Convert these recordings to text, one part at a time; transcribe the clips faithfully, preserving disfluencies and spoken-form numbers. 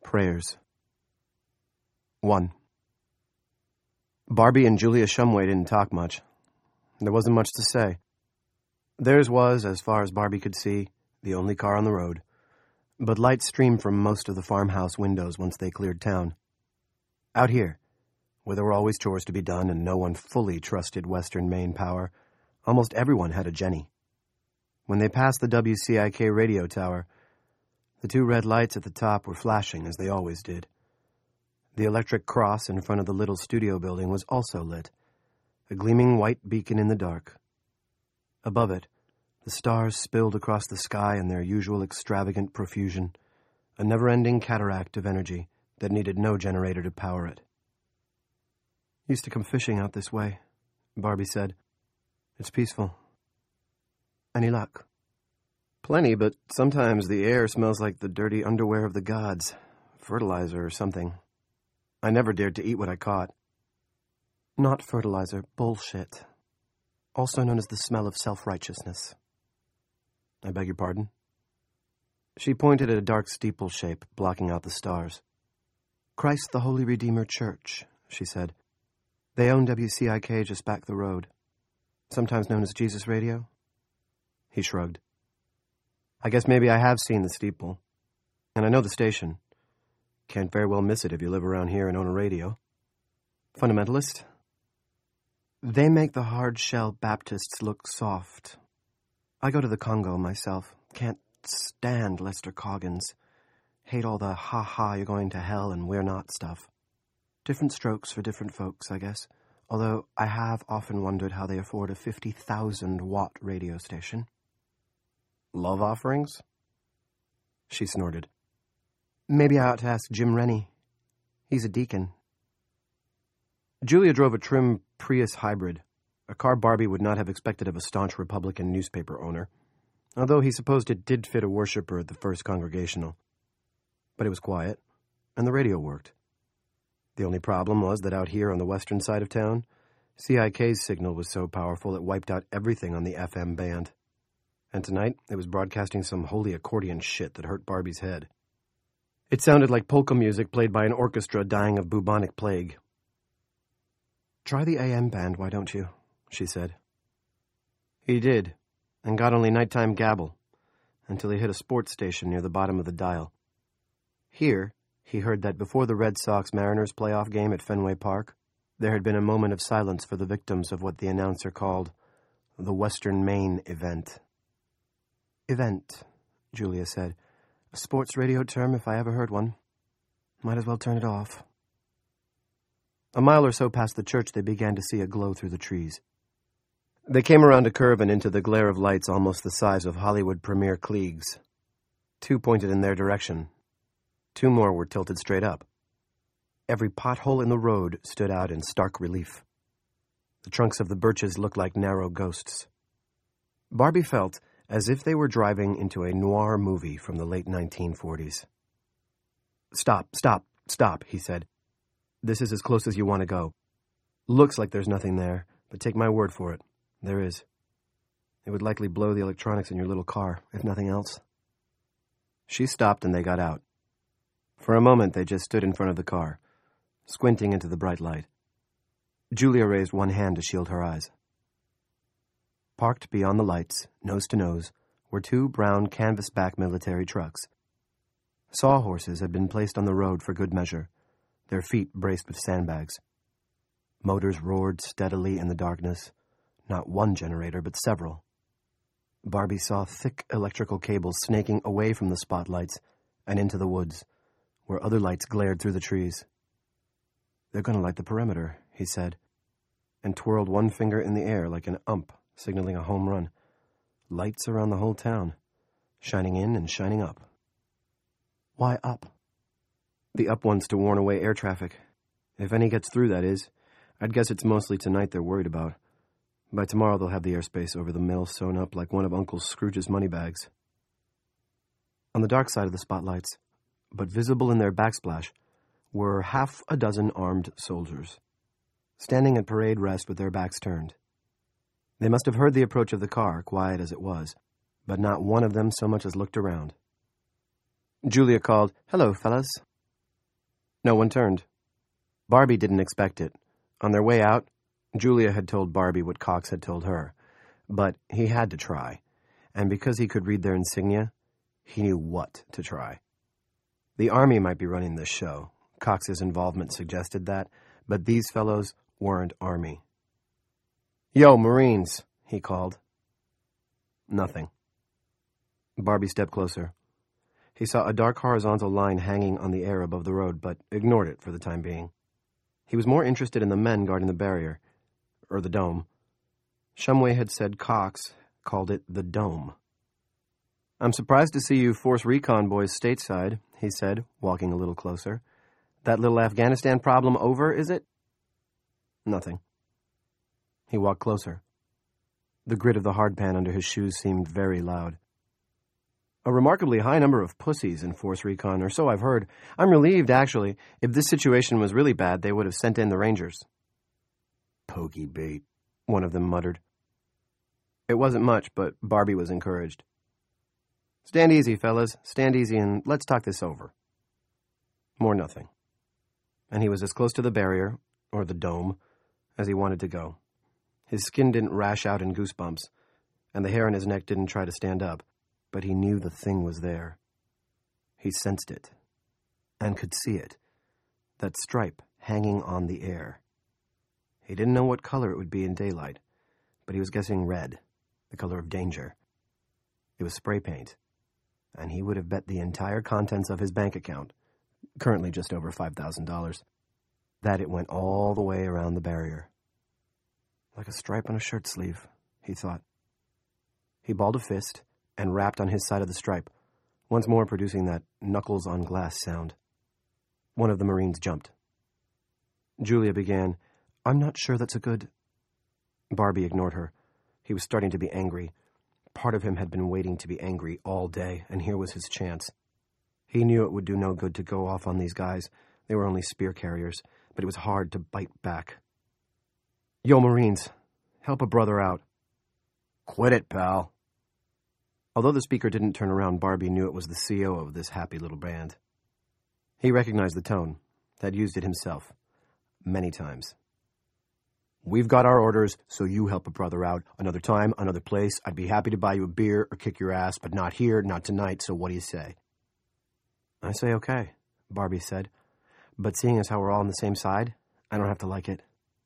Prayers. one. Barbie and Julia Shumway didn't talk much. There wasn't much to say. Theirs was, as far as Barbie could see, the only car on the road, but light streamed from most of the farmhouse windows once they cleared town. Out here, where there were always chores to be done and no one fully trusted Western Maine Power, almost everyone had a Jenny. When they passed the W C I K radio tower, the two red lights at the top were flashing, as they always did. The electric cross in front of the little studio building was also lit, a gleaming white beacon in the dark. Above it, the stars spilled across the sky in their usual extravagant profusion, a never-ending cataract of energy that needed no generator to power it. "Used to come fishing out this way," Barbie said. "It's peaceful." "Any luck?" "Plenty, but sometimes the air smells like the dirty underwear of the gods, fertilizer or something. I never dared to eat what I caught." "Not fertilizer, bullshit. Also known as the smell of self-righteousness." "I beg your pardon?" She pointed at a dark steeple shape blocking out the stars. "Christ the Holy Redeemer Church," she said. "They own W C I K just back the road. Sometimes known as Jesus Radio." He shrugged. "I guess maybe I have seen the steeple. And I know the station. Can't very well miss it if you live around here and own a radio." "Fundamentalist?" "They make the hard-shell Baptists look soft. I go to the Congo myself. Can't stand Lester Coggins. Hate all the ha-ha you're going to hell and we're not stuff. Different strokes for different folks, I guess. Although I have often wondered how they afford a fifty thousand watt radio station." "Love offerings?" She snorted. "Maybe I ought to ask Jim Rennie. He's a deacon." Julia drove a trim Prius hybrid, a car Barbie would not have expected of a staunch Republican newspaper owner, although he supposed it did fit a worshiper at the First Congregational. But it was quiet, and the radio worked. The only problem was that out here on the western side of town, C I K's signal was so powerful it wiped out everything on the F M band. And tonight, it was broadcasting some holy accordion shit that hurt Barbie's head. It sounded like polka music played by an orchestra dying of bubonic plague. "Try the A M band, why don't you?" she said. He did, and got only nighttime gabble, until he hit a sports station near the bottom of the dial. Here, he heard that before the Red Sox-Mariners playoff game at Fenway Park, there had been a moment of silence for the victims of what the announcer called the Western Maine event. "Event," Julia said. "A sports radio term if I ever heard one. Might as well turn it off." A mile or so past the church, they began to see a glow through the trees. They came around a curve and into the glare of lights almost the size of Hollywood premiere Klieg's. Two pointed in their direction. Two more were tilted straight up. Every pothole in the road stood out in stark relief. The trunks of the birches looked like narrow ghosts. Barbie felt as if they were driving into a noir movie from the late nineteen forties. "Stop, stop, stop," he said. "This is as close as you want to go. Looks like there's nothing there, but take my word for it, there is. It would likely blow the electronics in your little car, if nothing else." She stopped and they got out. For a moment they just stood in front of the car, squinting into the bright light. Julia raised one hand to shield her eyes. Parked beyond the lights, nose to nose, were two brown canvas-back military trucks. Sawhorses had been placed on the road for good measure, their feet braced with sandbags. Motors roared steadily in the darkness, not one generator, but several. Barbie saw thick electrical cables snaking away from the spotlights and into the woods, where other lights glared through the trees. "They're going to light the perimeter," he said, and twirled one finger in the air like an ump signaling a home run. Lights around the whole town, shining in and shining up. "Why up?" "The up one's to warn away air traffic. If any gets through, that is. I'd guess it's mostly tonight they're worried about. By tomorrow they'll have the airspace over the mill sewn up like one of Uncle Scrooge's money bags." On the dark side of the spotlights, but visible in their backsplash, were half a dozen armed soldiers, standing at parade rest with their backs turned. They must have heard the approach of the car, quiet as it was, but not one of them so much as looked around. Julia called, "Hello, fellas." No one turned. Barbie didn't expect it. On their way out, Julia had told Barbie what Cox had told her. But he had to try. And because he could read their insignia, he knew what to try. The Army might be running this show. Cox's involvement suggested that. But these fellows weren't Army. "Yo, Marines," he called. Nothing. Barbie stepped closer. He saw a dark horizontal line hanging on the air above the road, but ignored it for the time being. He was more interested in the men guarding the barrier, or the dome. Shumway had said Cox called it the dome. "I'm surprised to see you Force Recon boys stateside," he said, walking a little closer. "That little Afghanistan problem over, is it?" Nothing. He walked closer. The grit of the hardpan under his shoes seemed very loud. "A remarkably high number of pussies in Force Recon, or so I've heard. I'm relieved, actually. If this situation was really bad, they would have sent in the Rangers." "Pokey bait," one of them muttered. It wasn't much, but Barbie was encouraged. "Stand easy, fellas. Stand easy, and let's talk this over." More nothing. And he was as close to the barrier, or the dome, as he wanted to go. His skin didn't rash out in goosebumps, and the hair on his neck didn't try to stand up, but he knew the thing was there. He sensed it, and could see it, that stripe hanging on the air. He didn't know what color it would be in daylight, but he was guessing red, the color of danger. It was spray paint, and he would have bet the entire contents of his bank account, currently just over five thousand dollars, that it went all the way around the barrier. Like a stripe on a shirt sleeve, he thought. He balled a fist and rapped on his side of the stripe, once more producing that knuckles-on-glass sound. One of the Marines jumped. Julia began, "I'm not sure that's a good—" Barbie ignored her. He was starting to be angry. Part of him had been waiting to be angry all day, and here was his chance. He knew it would do no good to go off on these guys. They were only spear carriers, but it was hard to bite back. "Yo, Marines, help a brother out." "Quit it, pal." Although the speaker didn't turn around, Barbie knew it was the C O of this happy little band. He recognized the tone, had used it himself, many times. "We've got our orders, so you help a brother out. Another time, another place. I'd be happy to buy you a beer or kick your ass, but not here, not tonight, so what do you say?" "I say okay," Barbie said. "But seeing as how we're all on the same side, I don't have to like it."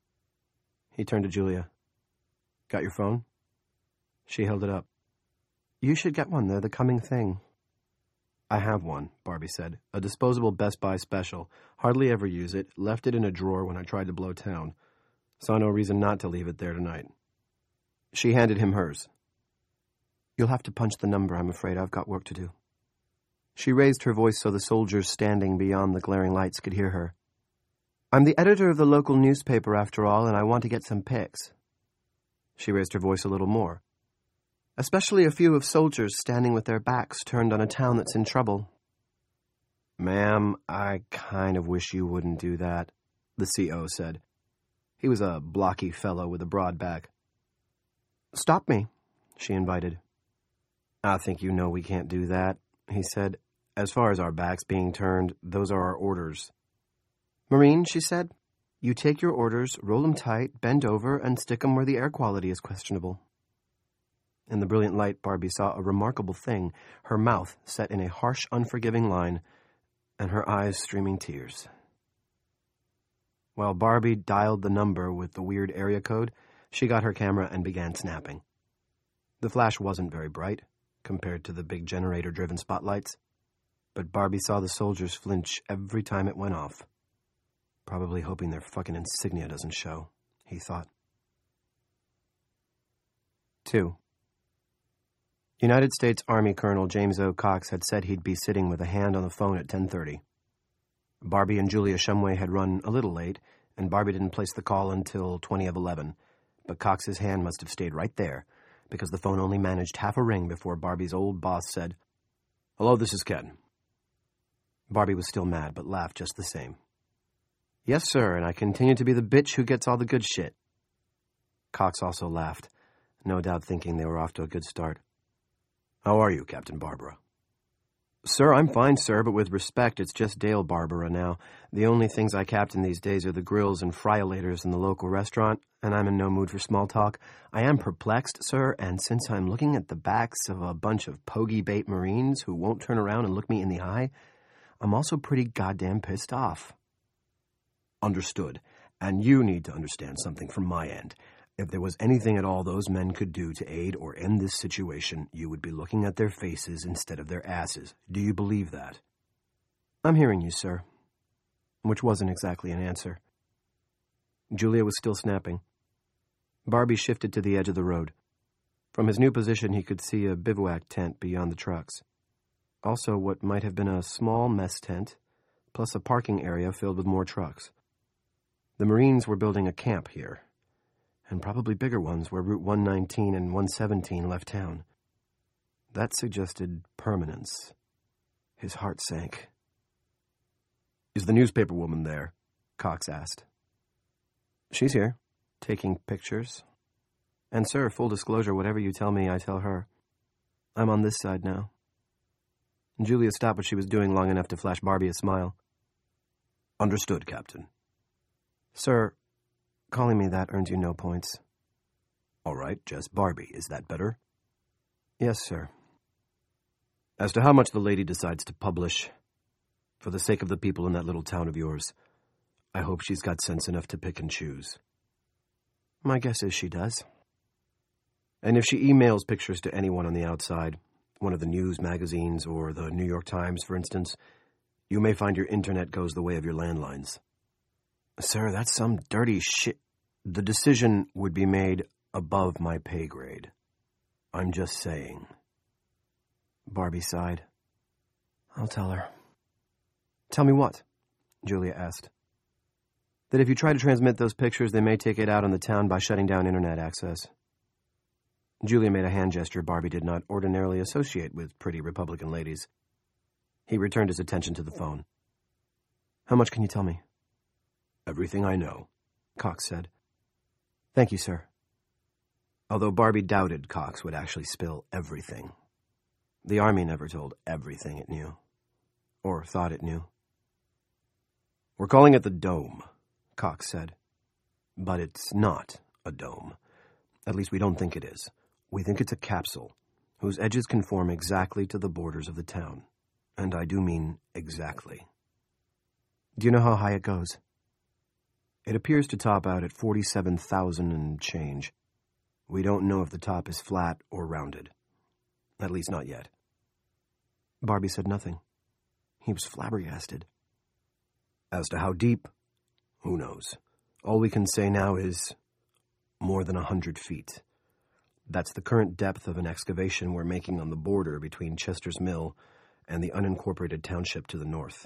He turned to Julia. "Got your phone?" She held it up. "You should get one. They're the coming thing." "I have one," Barbie said. "A disposable Best Buy special. Hardly ever use it. Left it in a drawer when I tried to blow town. Saw no reason not to leave it there tonight." She handed him hers. "You'll have to punch the number, I'm afraid. I've got work to do." She raised her voice so the soldiers standing beyond the glaring lights could hear her. "I'm the editor of the local newspaper, after all, and I want to get some pics." She raised her voice a little more. "Especially a few of soldiers standing with their backs turned on a town that's in trouble." "Ma'am, I kind of wish you wouldn't do that," the C O said. He was a blocky fellow with a broad back. "Stop me," she invited. "I think you know we can't do that," he said. "As far as our backs being turned, those are our orders." "Marine," she said, "you take your orders, roll them tight, bend over, and stick them where the air quality is questionable." In the brilliant light, Barbie saw a remarkable thing, her mouth set in a harsh, unforgiving line, and her eyes streaming tears. While Barbie dialed the number with the weird area code, she got her camera and began snapping. The flash wasn't very bright, compared to the big generator-driven spotlights, but Barbie saw the soldiers flinch every time it went off. Probably hoping their fucking insignia doesn't show, he thought. Two. United States Army Colonel James O. Cox had said he'd be sitting with a hand on the phone at ten thirty. Barbie and Julia Shumway had run a little late, and Barbie didn't place the call until twenty of eleven, but Cox's hand must have stayed right there, because the phone only managed half a ring before Barbie's old boss said, "Hello, this is Ken." Barbie was still mad, but laughed just the same. "Yes, sir, and I continue to be the bitch who gets all the good shit." Cox also laughed, no doubt thinking they were off to a good start. "How are you, Captain Barbara?" Sir, I'm fine, sir, but with respect, it's just Dale Barbara now. The only things I captain these days are the grills and friolators in the local restaurant, and I'm in no mood for small talk. I am perplexed, sir, and since I'm looking at the backs of a bunch of pogey-bait Marines who won't turn around and look me in the eye, I'm also pretty goddamn pissed off. Understood. And you need to understand something from my end. If there was anything at all those men could do to aid or end this situation, you would be looking at their faces instead of their asses. Do you believe that? I'm hearing you, sir. Which wasn't exactly an answer. Julia was still snapping. Barbie shifted to the edge of the road. From his new position, he could see a bivouac tent beyond the trucks. Also, what might have been a small mess tent, plus a parking area filled with more trucks. The Marines were building a camp here, and probably bigger ones where Route one nineteen and one seventeen left town. That suggested permanence. His heart sank. Is the newspaper woman there? Cox asked. She's here, taking pictures. And, sir, full disclosure, whatever you tell me, I tell her. I'm on this side now. Julia stopped what she was doing long enough to flash Barbie a smile. Understood, Captain. Sir, calling me that earns you no points. All right, just Barbie. Is that better? Yes, sir. As to how much the lady decides to publish, for the sake of the people in that little town of yours, I hope she's got sense enough to pick and choose. My guess is she does. And if she emails pictures to anyone on the outside, one of the news magazines or the New York Times, for instance, you may find your internet goes the way of your landlines. Sir, that's some dirty shit. The decision would be made above my pay grade. I'm just saying. Barbie sighed. I'll tell her. Tell me what? Julia asked. That if you try to transmit those pictures, they may take it out on the town by shutting down internet access. Julia made a hand gesture Barbie did not ordinarily associate with pretty Republican ladies. He returned his attention to the phone. How much can you tell me? Everything I know, Cox said. Thank you, sir. Although Barbie doubted Cox would actually spill everything. The Army never told everything it knew. Or thought it knew. We're calling it the Dome, Cox said. But it's not a dome. At least we don't think it is. We think it's a capsule, whose edges conform exactly to the borders of the town. And I do mean exactly. Do you know how high it goes? It appears to top out at forty-seven thousand and change. We don't know if the top is flat or rounded. At least not yet. Barbie said nothing. He was flabbergasted. As to how deep, who knows? All we can say now is more than a hundred feet. That's the current depth of an excavation we're making on the border between Chester's Mill and the unincorporated township to the north.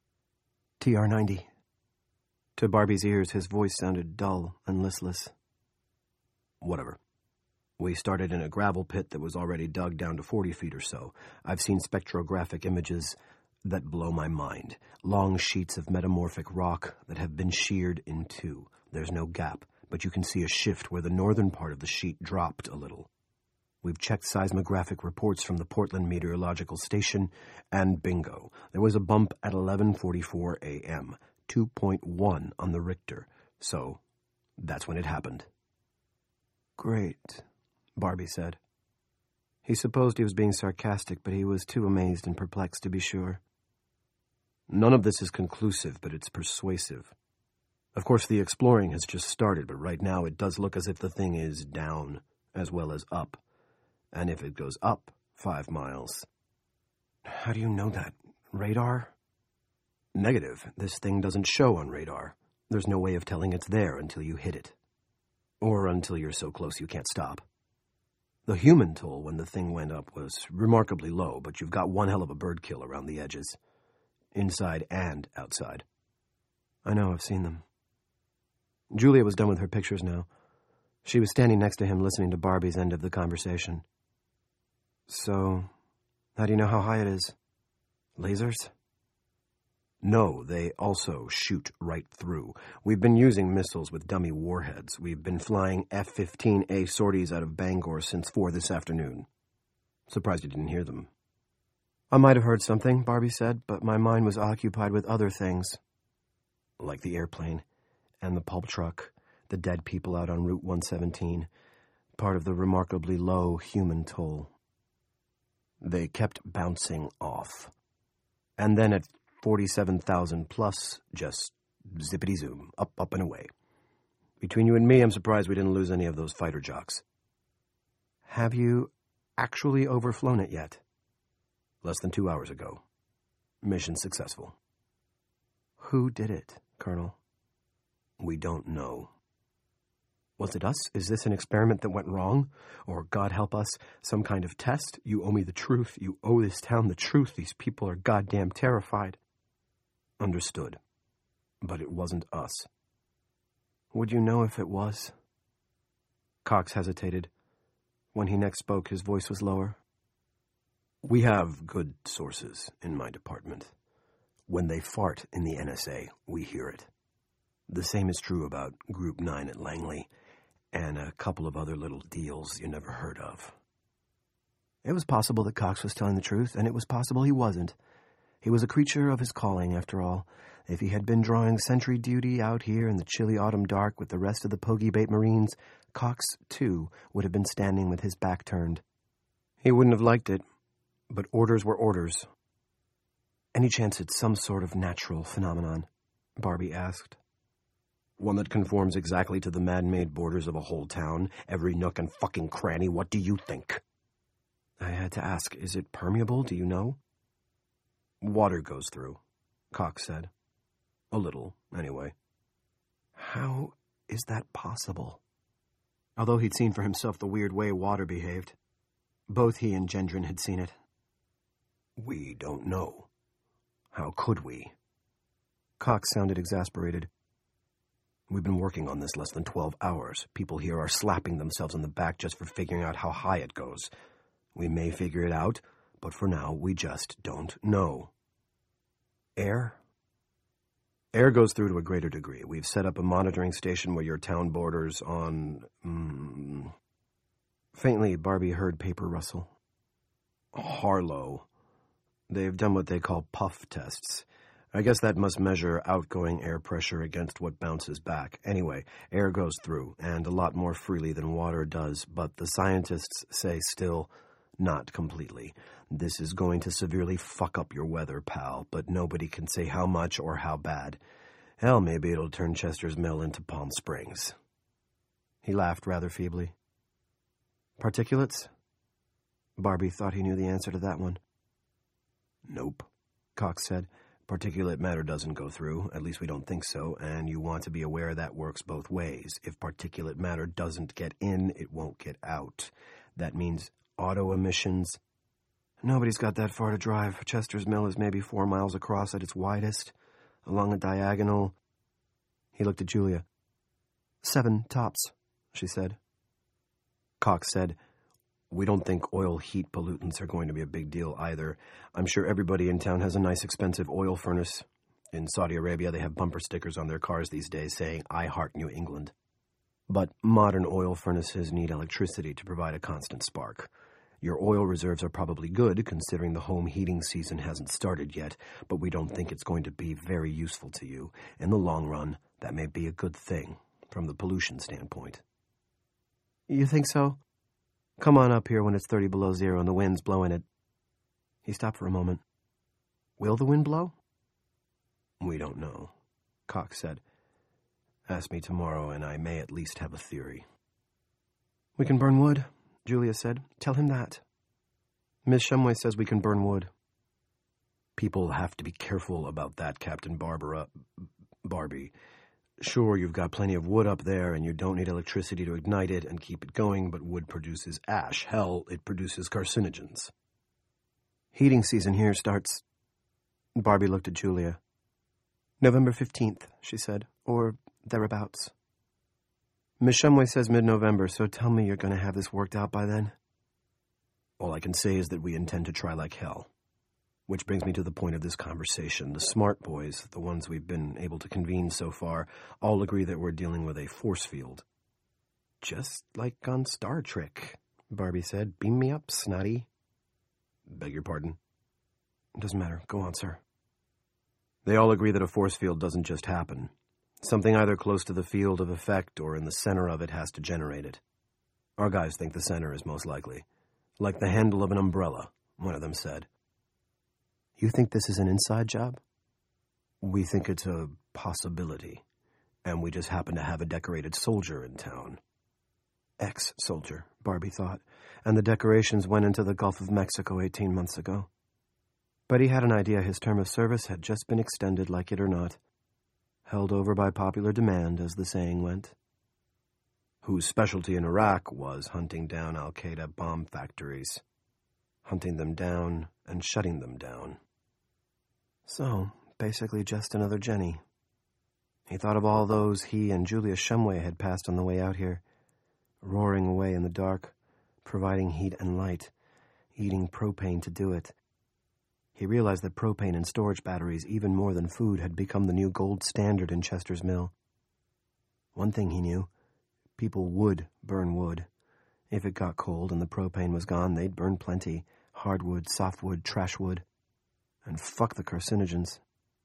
T R ninety. To Barbie's ears, his voice sounded dull and listless. Whatever. We started in a gravel pit that was already dug down to forty feet or so. I've seen spectrographic images that blow my mind. Long sheets of metamorphic rock that have been sheared in two. There's no gap, but you can see a shift where the northern part of the sheet dropped a little. We've checked seismographic reports from the Portland Meteorological Station, and bingo, there was a bump at eleven forty-four a.m., two point one on the Richter. So, that's when it happened. Great, Barbie said. He supposed he was being sarcastic, but he was too amazed and perplexed to be sure. None of this is conclusive, but it's persuasive. Of course, the exploring has just started, but right now it does look as if the thing is down, as well as up. And if it goes up five miles... How do you know that? Radar? Negative. This thing doesn't show on radar. There's no way of telling it's there until you hit it. Or until you're so close you can't stop. The human toll when the thing went up was remarkably low, but you've got one hell of a bird kill around the edges. Inside and outside. I know, I've seen them. Julia was done with her pictures now. She was standing next to him listening to Barbie's end of the conversation. So, how do you know how high it is? Lasers? No, they also shoot right through. We've been using missiles with dummy warheads. We've been flying F fifteen A sorties out of Bangor since four this afternoon. Surprised you didn't hear them. I might have heard something, Barbie said, but my mind was occupied with other things. Like the airplane, and the pulp truck, the dead people out on Route one seventeen, part of the remarkably low human toll. They kept bouncing off. And then at forty-seven thousand plus, just zippity-zoom, up, up and away. Between you and me, I'm surprised we didn't lose any of those fighter jocks. Have you actually overflown it yet? Less than two hours ago. Mission successful. Who did it, Colonel? We don't know. Was it us? Is this an experiment that went wrong? Or, God help us, some kind of test? You owe me the truth. You owe this town the truth. These people are goddamn terrified. Understood. But it wasn't us. Would you know if it was? Cox hesitated. When he next spoke, his voice was lower. We have good sources in my department. When they fart in the N S A, we hear it. The same is true about Group nine at Langley, and a couple of other little deals you never heard of. It was possible that Cox was telling the truth, and it was possible he wasn't. He was a creature of his calling, after all. If he had been drawing sentry duty out here in the chilly autumn dark with the rest of the Pogey Bait Marines, Cox, too, would have been standing with his back turned. He wouldn't have liked it, but orders were orders. Any chance it's some sort of natural phenomenon? Barbie asked. One that conforms exactly to the man-made borders of a whole town, every nook and fucking cranny. What do you think? I had to ask, is it permeable, do you know? Water goes through, Cox said. A little, anyway. How is that possible? Although he'd seen for himself the weird way water behaved, both he and Gendron had seen it. We don't know. How could we? Cox sounded exasperated. We've been working on this less than twelve hours. People here are slapping themselves on the back just for figuring out how high it goes. We may figure it out, but for now, we just don't know. Air? Air goes through to a greater degree. We've set up a monitoring station where your town borders on... Mm, faintly, Barbie heard paper rustle. Harlow. They've done what they call puff tests. I guess that must measure outgoing air pressure against what bounces back. Anyway, air goes through, and a lot more freely than water does, but the scientists say still not completely. This is going to severely fuck up your weather, pal, but nobody can say how much or how bad. Hell, maybe it'll turn Chester's Mill into Palm Springs. He laughed rather feebly. Particulates? Barbie thought he knew the answer to that one. Nope, Cox said. Particulate matter doesn't go through, at least we don't think so, and you want to be aware that works both ways. If particulate matter doesn't get in, it won't get out. That means auto emissions. Nobody's got that far to drive. Chester's Mill is maybe four miles across at its widest, along a diagonal. He looked at Julia. Seven tops, she said. Cox said, We don't think oil heat pollutants are going to be a big deal either. I'm sure everybody in town has a nice expensive oil furnace. In Saudi Arabia, they have bumper stickers on their cars these days saying, I heart New England. But modern oil furnaces need electricity to provide a constant spark. Your oil reserves are probably good, considering the home heating season hasn't started yet, but we don't think it's going to be very useful to you. In the long run, that may be a good thing, from the pollution standpoint. You think so? Come on up here when it's thirty below zero and the wind's blowing it. He stopped for a moment. Will the wind blow? We don't know, Cox said. Ask me tomorrow and I may at least have a theory. We can burn wood, Julia said. Tell him that. Miss Shumway says we can burn wood. People have to be careful about that, Captain Barbara... Barbie. Sure, you've got plenty of wood up there, and you don't need electricity to ignite it and keep it going, but wood produces ash. Hell, it produces carcinogens. Heating season here starts... Barbie looked at Julia. November fifteenth, she said, or thereabouts. Miss Shumway says mid-November, so tell me you're going to have this worked out by then. All I can say is that we intend to try like hell. Which brings me to the point of this conversation. The smart boys, the ones we've been able to convene so far, all agree that we're dealing with a force field. Just like on Star Trek, Barbie said. Beam me up, snotty. Beg your pardon? Doesn't matter. Go on, sir. They all agree that a force field doesn't just happen. Something either close to the field of effect or in the center of it has to generate it. Our guys think the center is most likely. Like the handle of an umbrella, one of them said. You think this is an inside job? We think it's a possibility, and we just happen to have a decorated soldier in town. Ex-soldier, Barbie thought, and the decorations went into the Gulf of Mexico eighteen months ago. But he had an idea his term of service had just been extended, like it or not. Held over by popular demand, as the saying went. Whose specialty in Iraq was hunting down al-Qaeda bomb factories. Hunting them down and shutting them down. So, basically just another Jenny. He thought of all those he and Julia Shumway had passed on the way out here, roaring away in the dark, providing heat and light, eating propane to do it. He realized that propane and storage batteries, even more than food, had become the new gold standard in Chester's Mill. One thing he knew, people would burn wood. If it got cold and the propane was gone, they'd burn plenty, hardwood, softwood, trashwood. And fuck the carcinogens.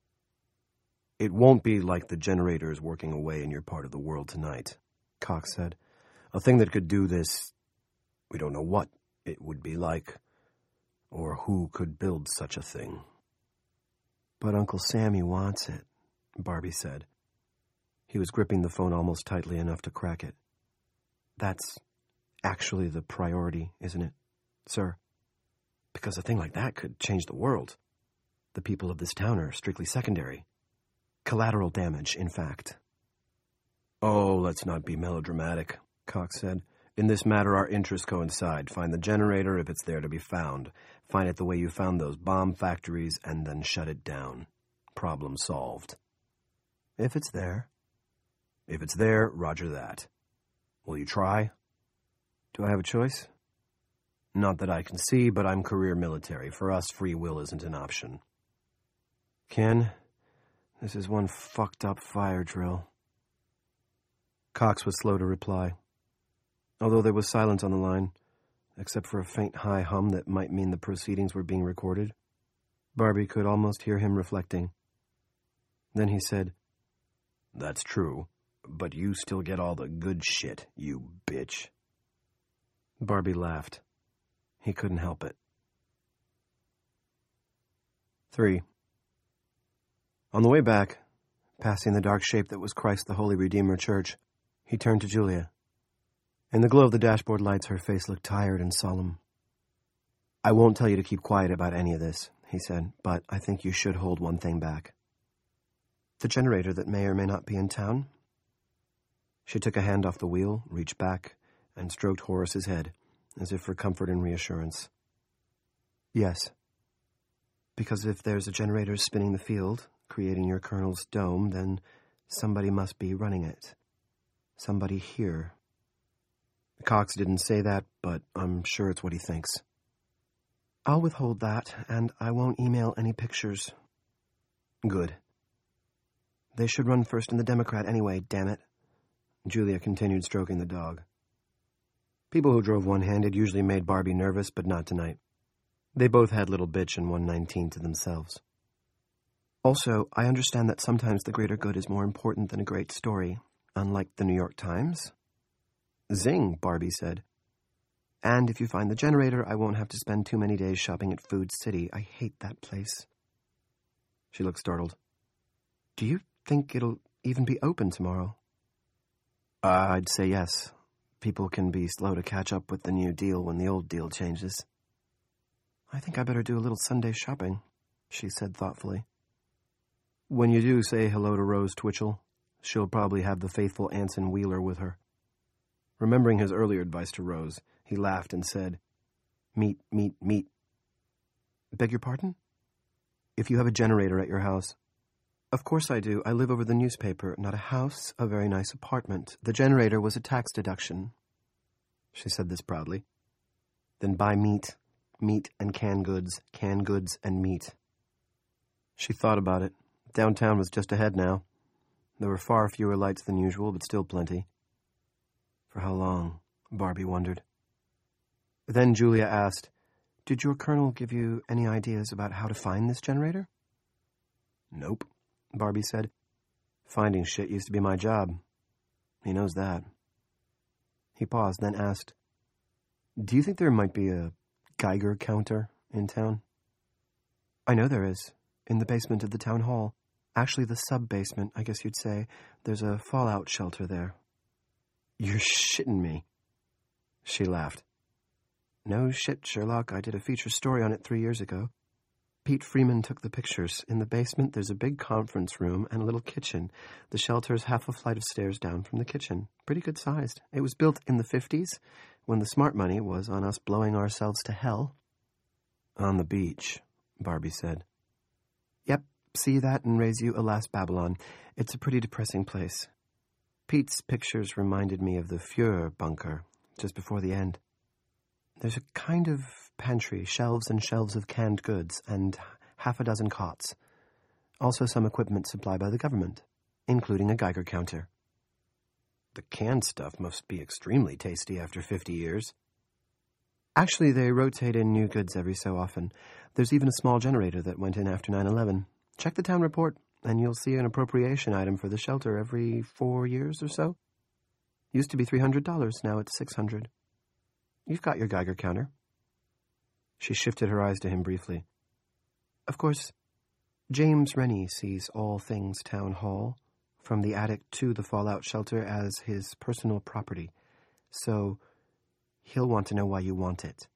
It won't be like the generators working away in your part of the world tonight, Cox said. A thing that could do this, we don't know what it would be like, or who could build such a thing. But Uncle Sammy wants it, Barbie said. He was gripping the phone almost tightly enough to crack it. That's actually the priority, isn't it, sir? Because a thing like that could change the world. The people of this town are strictly secondary. Collateral damage, in fact. Oh, let's not be melodramatic, Cox said. In this matter, our interests coincide. Find the generator if it's there to be found. Find it the way you found those bomb factories, and then shut it down. Problem solved. If it's there. If it's there, roger that. Will you try? Do I have a choice? Not that I can see, but I'm career military. For us, free will isn't an option. Ken, this is one fucked up fire drill. Cox was slow to reply. Although there was silence on the line, except for a faint high hum that might mean the proceedings were being recorded, Barbie could almost hear him reflecting. Then he said, That's true, but you still get all the good shit, you bitch. Barbie laughed. He couldn't help it. Three. On the way back, passing the dark shape that was Christ the Holy Redeemer Church, he turned to Julia. In the glow of the dashboard lights, her face looked tired and solemn. I won't tell you to keep quiet about any of this, he said, but I think you should hold one thing back. The generator that may or may not be in town. She took a hand off the wheel, reached back, and stroked Horace's head, as if for comfort and reassurance. Yes. Because if there's a generator spinning the field, creating your colonel's dome, then somebody must be running it. Somebody here. Cox didn't say that, but I'm sure it's what he thinks. I'll withhold that, and I won't email any pictures. Good. They should run first in the Democrat anyway, damn it. Julia continued stroking the dog. People who drove one-handed usually made Barbie nervous, but not tonight. They both had little bitch and one nineteen to themselves. Also, I understand that sometimes the greater good is more important than a great story, unlike the New York Times. Zing, Barbie said. And if you find the generator, I won't have to spend too many days shopping at Food City. I hate that place. She looked startled. Do you think it'll even be open tomorrow? Uh, I'd say yes. People can be slow to catch up with the new deal when the old deal changes. I think I better do a little Sunday shopping, she said thoughtfully. When you do, say hello to Rose Twitchell. She'll probably have the faithful Anson Wheeler with her. Remembering his earlier advice to Rose, he laughed and said, Meet, meet, meet. Beg your pardon? If you have a generator at your house. Of course I do. I live over the newspaper. Not a house, a very nice apartment. The generator was a tax deduction. She said this proudly. Then buy meat. Meat and canned goods. Canned goods and meat. She thought about it. Downtown was just ahead now. There were far fewer lights than usual, but still plenty. For how long? Barbie wondered. Then Julia asked, Did your colonel give you any ideas about how to find this generator? Nope, Barbie said. Finding shit used to be my job. He knows that. He paused, then asked, Do you think there might be a Geiger counter in town? I know there is, in the basement of the town hall. Actually, the sub-basement, I guess you'd say. There's a fallout shelter there. You're shitting me. She laughed. No shit, Sherlock. I did a feature story on it three years ago. Pete Freeman took the pictures. In the basement, there's a big conference room and a little kitchen. The shelter's half a flight of stairs down from the kitchen. Pretty good sized. It was built in the fifties, when the smart money was on us blowing ourselves to hell. On the beach, Barbie said. Yep, see that and raise you Alas Babylon. It's a pretty depressing place. Pete's pictures reminded me of the Fuhrer bunker, just before the end. There's a kind of pantry, shelves and shelves of canned goods, and half a dozen cots. Also some equipment supplied by the government, including a Geiger counter. The canned stuff must be extremely tasty after fifty years. Actually, they rotate in new goods every so often. There's even a small generator that went in after nine eleven. Check the town report, and you'll see an appropriation item for the shelter every four years or so. Used to be three hundred dollars, now it's six hundred dollars. You've got your Geiger counter. She shifted her eyes to him briefly. Of course, James Rennie sees all things town hall, from the attic to the fallout shelter, as his personal property. So he'll want to know why you want it.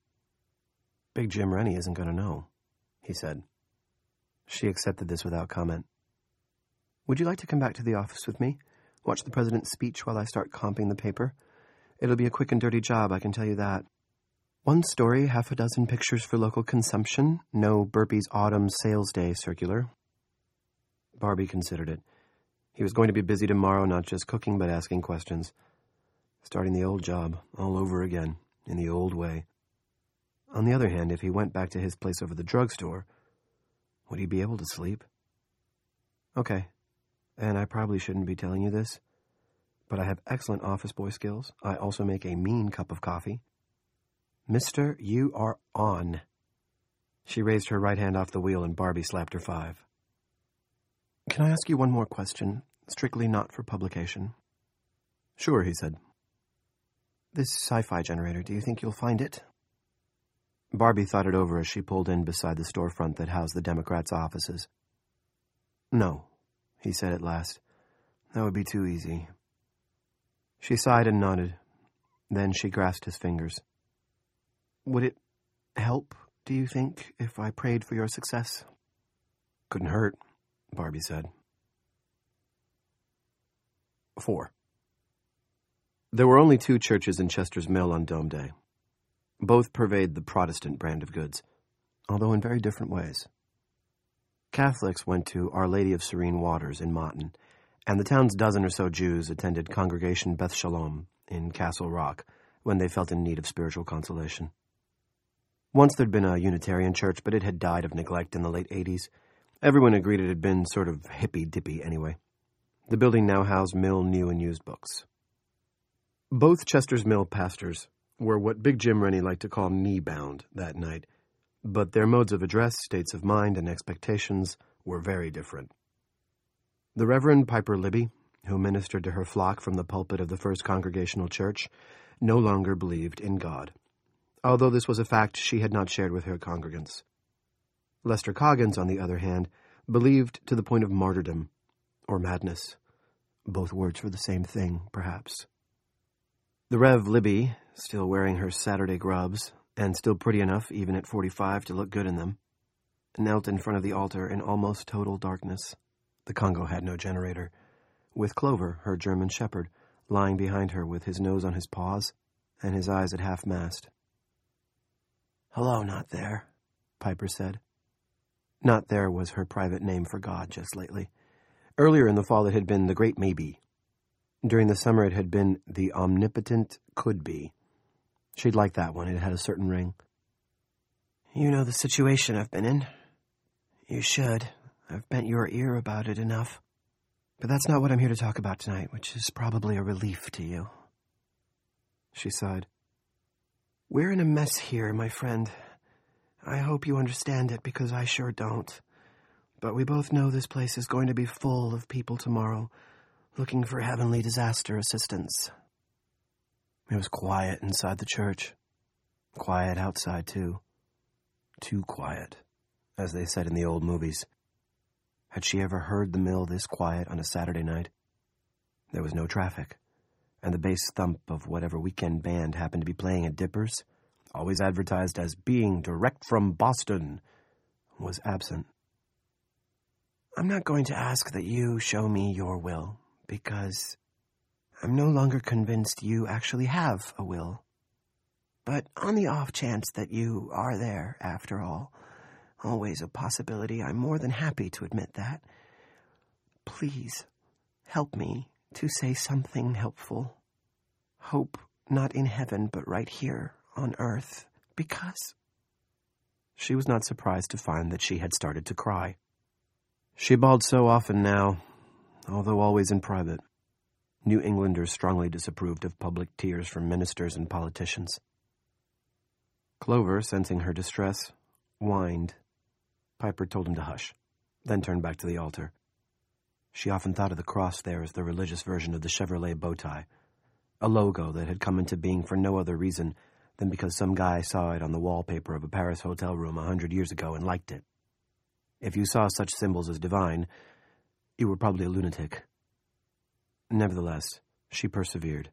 Big Jim Rennie isn't going to know, he said. She accepted this without comment. Would you like to come back to the office with me? Watch the president's speech while I start comping the paper? It'll be a quick and dirty job, I can tell you that. One story, half a dozen pictures for local consumption, no Burpee's Autumn Sales Day circular. Barbie considered it. He was going to be busy tomorrow, not just cooking, but asking questions. Starting the old job, all over again, in the old way. On the other hand, if he went back to his place over the drugstore, would he be able to sleep? Okay, and I probably shouldn't be telling you this, but I have excellent office boy skills. I also make a mean cup of coffee. Mister, you are on. She raised her right hand off the wheel and Barbie slapped her five. Can I ask you one more question, strictly not for publication? Sure, he said. This sci-fi generator, do you think you'll find it? Barbie thought it over as she pulled in beside the storefront that housed the Democrats' offices. No, he said at last. That would be too easy. She sighed and nodded. Then she grasped his fingers. Would it help, do you think, if I prayed for your success? Couldn't hurt, Barbie said. Four. There were only two churches in Chester's Mill on Dome Day. Both purveyed the Protestant brand of goods, although in very different ways. Catholics went to Our Lady of Serene Waters in Motton, and the town's dozen or so Jews attended Congregation Beth Shalom in Castle Rock when they felt in need of spiritual consolation. Once there'd been a Unitarian church, but it had died of neglect in the late eighties. Everyone agreed it had been sort of hippy-dippy anyway. The building now housed Mill new and used books. Both Chester's Mill pastors were what Big Jim Rennie liked to call knee-bound that night, but their modes of address, states of mind, and expectations were very different. The Reverend Piper Libby, who ministered to her flock from the pulpit of the First Congregational Church, no longer believed in God, although this was a fact she had not shared with her congregants. Lester Coggins, on the other hand, believed to the point of martyrdom, or madness. Both words for the same thing, perhaps. The Rev Libby, still wearing her Saturday grubs, and still pretty enough, even at forty-five, to look good in them, knelt in front of the altar in almost total darkness. The Congo had no generator, with Clover, her German shepherd, lying behind her with his nose on his paws and his eyes at half-mast. Hello, Not There, Piper said. Not There was her private name for God just lately. Earlier in the fall it had been the Great Maybe. During the summer it had been the Omnipotent Could Be. She'd liked that one. It had a certain ring. You know the situation I've been in. You should. I've bent your ear about it enough. But that's not what I'm here to talk about tonight, which is probably a relief to you. She sighed. We're in a mess here, my friend. I hope you understand it, because I sure don't. But we both know this place is going to be full of people tomorrow, looking for heavenly disaster assistance. It was quiet inside the church. Quiet outside, too. Too quiet, as they said in the old movies. Had she ever heard the mill this quiet on a Saturday night? There was no traffic, and the bass thump of whatever weekend band happened to be playing at Dippers, always advertised as being direct from Boston, was absent. I'm not going to ask that you show me your will, because I'm no longer convinced you actually have a will. But on the off chance that you are there, after all, always a possibility, I'm more than happy to admit that. Please, help me to say something helpful. Hope not in heaven, but right here on earth, because... She was not surprised to find that she had started to cry. She bawled so often now, although always in private. New Englanders strongly disapproved of public tears from ministers and politicians. Clover, sensing her distress, whined. Piper told him to hush, then turned back to the altar. She often thought of the cross there as the religious version of the Chevrolet bow tie, a logo that had come into being for no other reason than because some guy saw it on the wallpaper of a Paris hotel room a hundred years ago and liked it. If you saw such symbols as divine, you were probably a lunatic. Nevertheless, she persevered.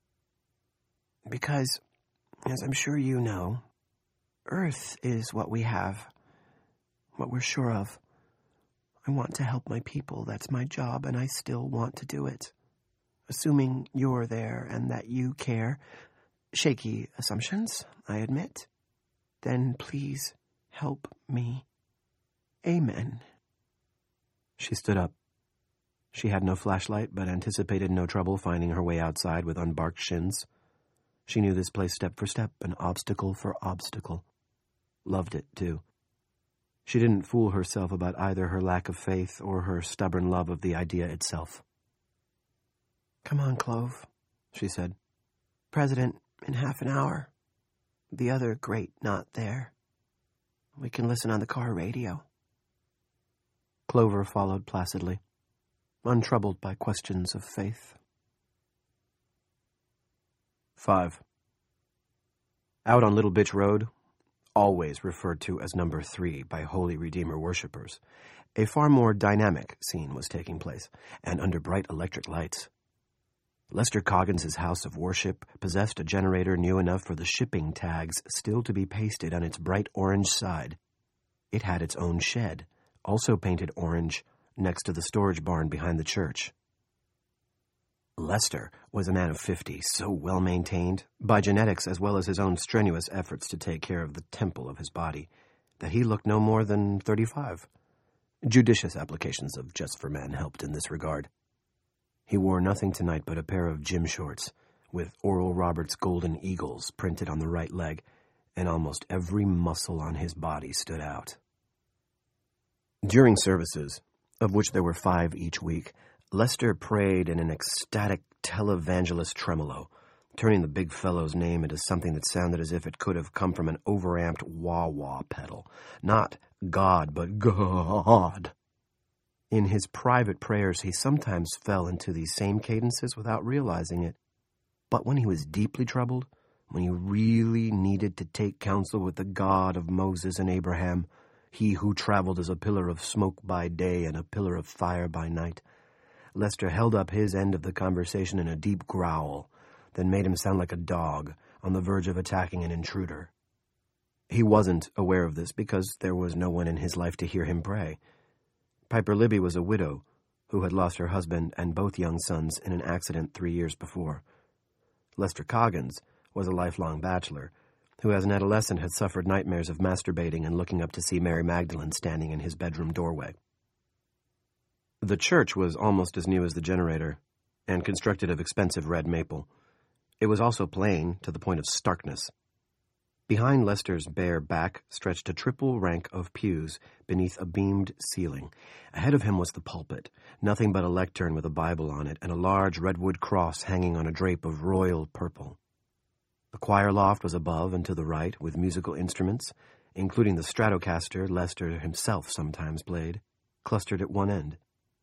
Because, as I'm sure you know, Earth is what we have, what we're sure of. I want to help my people, that's my job, and I still want to do it. Assuming you're there and that you care, shaky assumptions, I admit, then please help me. Amen. She stood up. She had no flashlight, but anticipated no trouble finding her way outside with unbarked shins. She knew this place step for step, an obstacle for obstacle. Loved it, too. She didn't fool herself about either her lack of faith or her stubborn love of the idea itself. Come on, Clove, she said. President in half an hour. The other great not there. We can listen on the car radio. Clover followed placidly, untroubled by questions of faith. Five. Out on Little Bitch Road, always referred to as Number Three by Holy Redeemer worshippers, a far more dynamic scene was taking place, and under bright electric lights. Lester Coggins's house of worship possessed a generator new enough for the shipping tags still to be pasted on its bright orange side. It had its own shed, also painted orange, next to the storage barn behind the church. Lester was a man of fifty, so well-maintained, by genetics as well as his own strenuous efforts to take care of the temple of his body, that he looked no more than thirty-five. Judicious applications of Just for Men helped in this regard. He wore nothing tonight but a pair of gym shorts, with Oral Roberts' Golden Eagles printed on the right leg, and almost every muscle on his body stood out. During services, of which there were five each week, Lester prayed in an ecstatic televangelist tremolo, turning the big fellow's name into something that sounded as if it could have come from an overamped wah-wah pedal. Not God, but God. In his private prayers, he sometimes fell into these same cadences without realizing it. But when he was deeply troubled, when he really needed to take counsel with the God of Moses and Abraham, he who traveled as a pillar of smoke by day and a pillar of fire by night, Lester held up his end of the conversation in a deep growl that made him sound like a dog on the verge of attacking an intruder. He wasn't aware of this because there was no one in his life to hear him pray. Piper Libby was a widow who had lost her husband and both young sons in an accident three years before. Lester Coggins was a lifelong bachelor who as an adolescent had suffered nightmares of masturbating and looking up to see Mary Magdalene standing in his bedroom doorway. The church was almost as new as the generator, and constructed of expensive red maple. It was also plain to the point of starkness. Behind Lester's bare back stretched a triple rank of pews beneath a beamed ceiling. Ahead of him was the pulpit, nothing but a lectern with a Bible on it, and a large redwood cross hanging on a drape of royal purple. The choir loft was above and to the right, with musical instruments, including the Stratocaster Lester himself sometimes played, clustered at one end.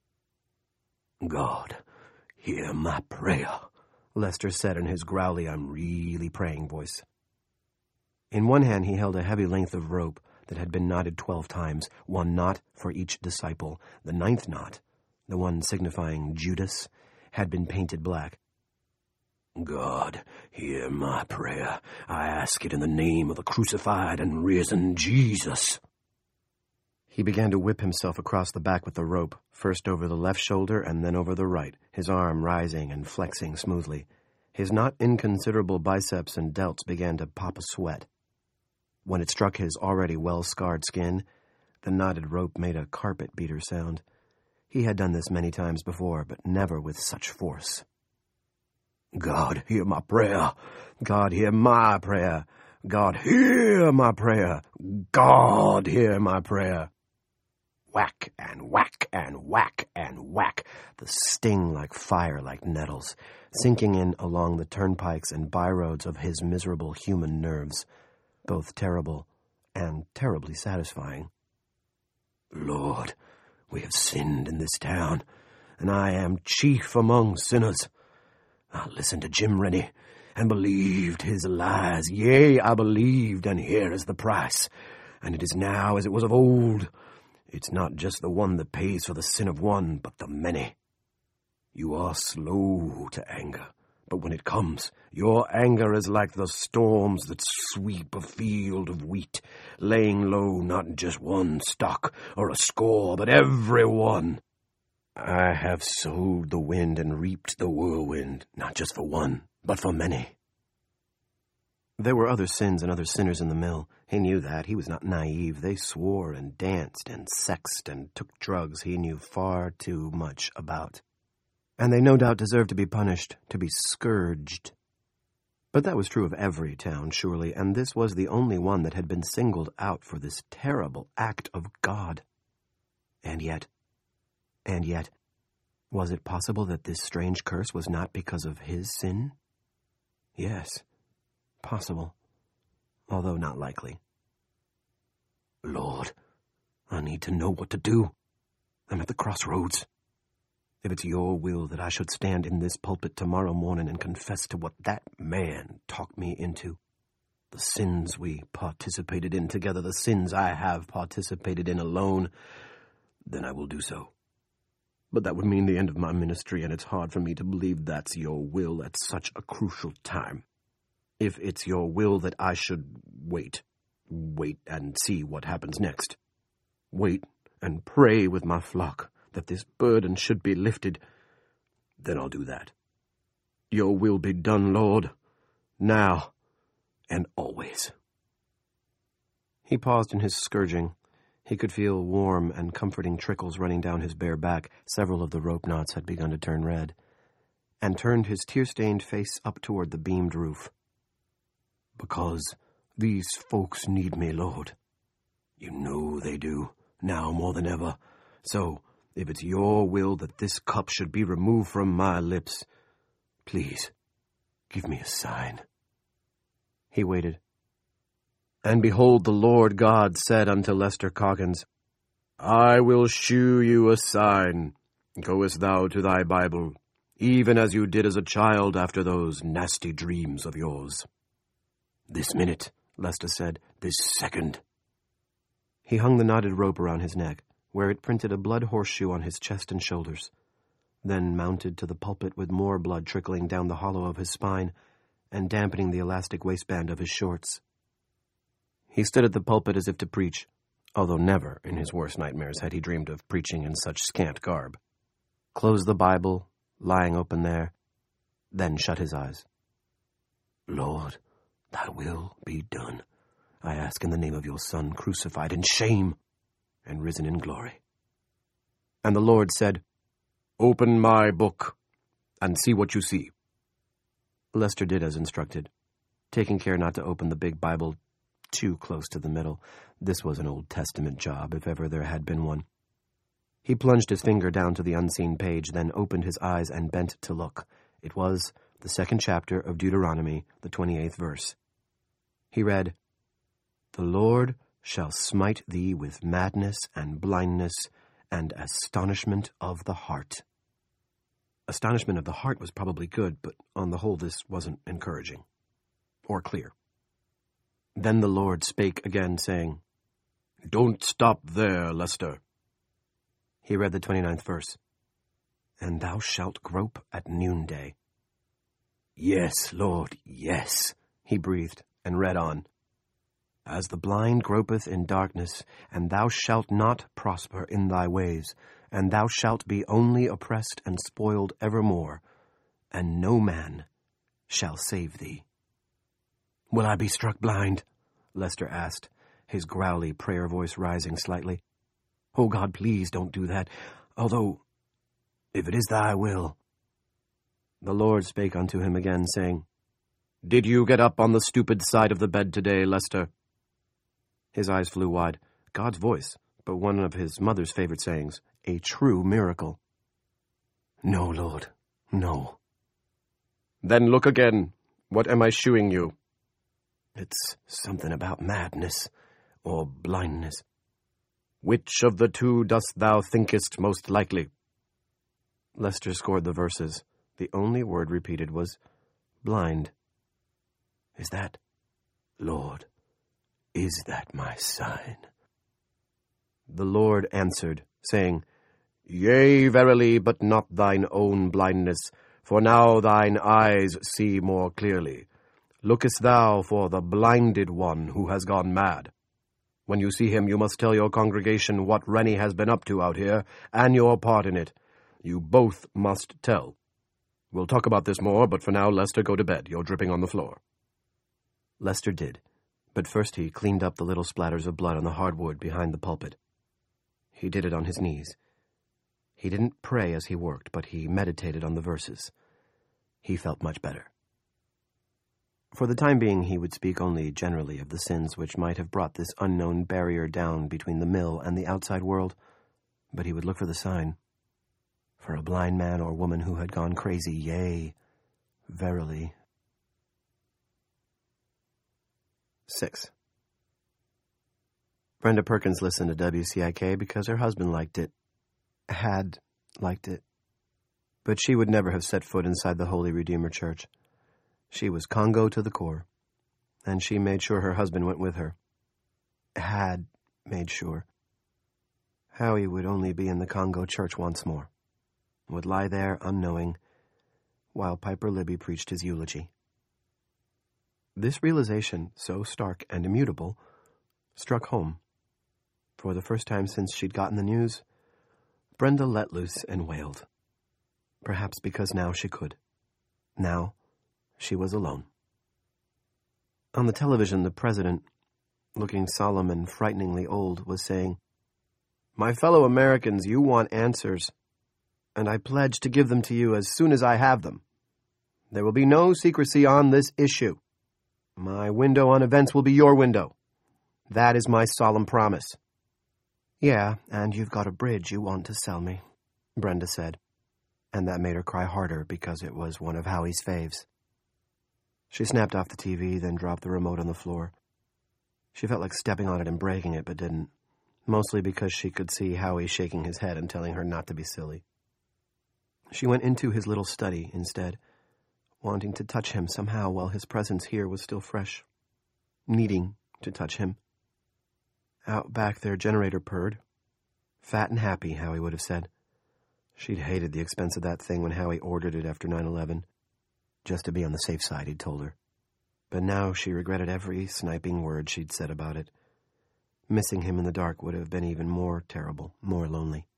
"God, hear my prayer," Lester said in his growly, "I'm really praying" voice. In one hand he held a heavy length of rope that had been knotted twelve times, one knot for each disciple. The ninth knot, the one signifying Judas, had been painted black. "God, hear my prayer. I ask it in the name of the crucified and risen Jesus." He began to whip himself across the back with the rope, first over the left shoulder and then over the right, his arm rising and flexing smoothly. His not inconsiderable biceps and delts began to pop a sweat. When it struck his already well-scarred skin, the knotted rope made a carpet-beater sound. He had done this many times before, but never with such force. "God, hear my prayer. God, hear my prayer. God, hear my prayer. God, hear my prayer." Whack and whack and whack and whack, the sting like fire like nettles, sinking in along the turnpikes and byroads of his miserable human nerves, both terrible and terribly satisfying. "Lord, we have sinned in this town, and I am chief among sinners. I listened to Jim Rennie and believed his lies. Yea, I believed, and here is the price. And it is now as it was of old. It's not just the one that pays for the sin of one, but the many. You are slow to anger, but when it comes, your anger is like the storms that sweep a field of wheat, laying low not just one stalk or a score, but every one. I have sowed the wind and reaped the whirlwind, not just for one, but for many." There were other sins and other sinners in the mill. He knew that. He was not naive. They swore and danced and sexed and took drugs he knew far too much about. And they no doubt deserved to be punished, to be scourged. But that was true of every town, surely, and this was the only one that had been singled out for this terrible act of God. And yet, and yet, was it possible that this strange curse was not because of his sin? Yes. Possible, although not likely. "Lord, I need to know what to do. I'm at the crossroads. If it's your will that I should stand in this pulpit tomorrow morning and confess to what that man talked me into, the sins we participated in together, the sins I have participated in alone, then I will do so. But that would mean the end of my ministry, and it's hard for me to believe that's your will at such a crucial time. If it's your will that I should wait, wait and see what happens next. Wait and pray with my flock that this burden should be lifted, then I'll do that. Your will be done, Lord, now and always." He paused in his scourging. He could feel warm and comforting trickles running down his bare back. Several of the rope knots had begun to turn red, and turned his tear-stained face up toward the beamed roof. "Because these folks need me, Lord. You know they do, now more than ever. So, if it's your will that this cup should be removed from my lips, please, give me a sign." He waited. And behold, the Lord God said unto Lester Coggins, "I will shew you a sign. Goest thou to thy Bible, even as you did as a child after those nasty dreams of yours." "This minute," Lester said, "this second." He hung the knotted rope around his neck, where it printed a blood horseshoe on his chest and shoulders, then mounted to the pulpit with more blood trickling down the hollow of his spine and dampening the elastic waistband of his shorts. He stood at the pulpit as if to preach, although never in his worst nightmares had he dreamed of preaching in such scant garb. Closed the Bible, lying open there, then shut his eyes. "Lord, thy will be done. I ask in the name of your Son, crucified in shame and risen in glory." And the Lord said, "Open my book and see what you see." Lester did as instructed, taking care not to open the big Bible too close to the middle. This was an Old Testament job, if ever there had been one. He plunged his finger down to the unseen page, then opened his eyes and bent to look. It was the second chapter of Deuteronomy, the twenty-eighth verse. He read, "The Lord shall smite thee with madness and blindness and astonishment of the heart. Astonishment of the heart was probably good, but on the whole this wasn't encouraging or clear. Then the Lord spake again, saying, Don't stop there, Lester. He read the twenty-ninth verse. And thou shalt grope at noonday. Yes, Lord, yes, he breathed, and read on. As the blind gropeth in darkness, and thou shalt not prosper in thy ways, and thou shalt be only oppressed and spoiled evermore, and no man shall save thee. Will I be struck blind? Lester asked, his growly prayer voice rising slightly. Oh, God, please don't do that, although, if it is thy will. The Lord spake unto him again, saying, Did you get up on the stupid side of the bed today, Lester? His eyes flew wide. God's voice, but one of his mother's favorite sayings, a true miracle. No, Lord, no. Then look again. What am I shewing you? It's something about madness or blindness. Which of the two dost thou thinkest most likely? Lester scored the verses. The only word repeated was blind. Is that, Lord, is that my sign? The Lord answered, saying, Yea, verily, but not thine own blindness, for now thine eyes see more clearly. Lookest thou for the blinded one who has gone mad? When you see him, you must tell your congregation what Rennie has been up to out here, and your part in it. You both must tell. We'll talk about this more, but for now, Lester, go to bed. You're dripping on the floor. Lester did, but first he cleaned up the little splatters of blood on the hardwood behind the pulpit. He did it on his knees. He didn't pray as he worked, but he meditated on the verses. He felt much better. For the time being, he would speak only generally of the sins which might have brought this unknown barrier down between the mill and the outside world, but he would look for the sign. For a blind man or woman who had gone crazy, yea, verily. Six. Brenda Perkins listened to W C I K because her husband liked it, had liked it, but she would never have set foot inside the Holy Redeemer Church. She was Congo to the core, and she made sure her husband went with her. Had made sure. Howie would only be in the Congo church once more, would lie there unknowing, while Piper Libby preached his eulogy. This realization, so stark and immutable, struck home. For the first time since she'd gotten the news, Brenda let loose and wailed. Perhaps because now she could. Now she was alone. On the television, the president, looking solemn and frighteningly old, was saying, My fellow Americans, you want answers, and I pledge to give them to you as soon as I have them. There will be no secrecy on this issue. My window on events will be your window. That is my solemn promise. Yeah, and you've got a bridge you want to sell me, Brenda said, and that made her cry harder because it was one of Howie's faves. She snapped off the T V, then dropped the remote on the floor. She felt like stepping on it and breaking it, but didn't, mostly because she could see Howie shaking his head and telling her not to be silly. She went into his little study instead, wanting to touch him somehow while his presence here was still fresh, needing to touch him. Out back their generator purred. Fat and happy, Howie would have said. She'd hated the expense of that thing when Howie ordered it after nine eleven. Just to be on the safe side, he'd told her. But now she regretted every sniping word she'd said about it. Missing him in the dark would have been even more terrible, more lonely.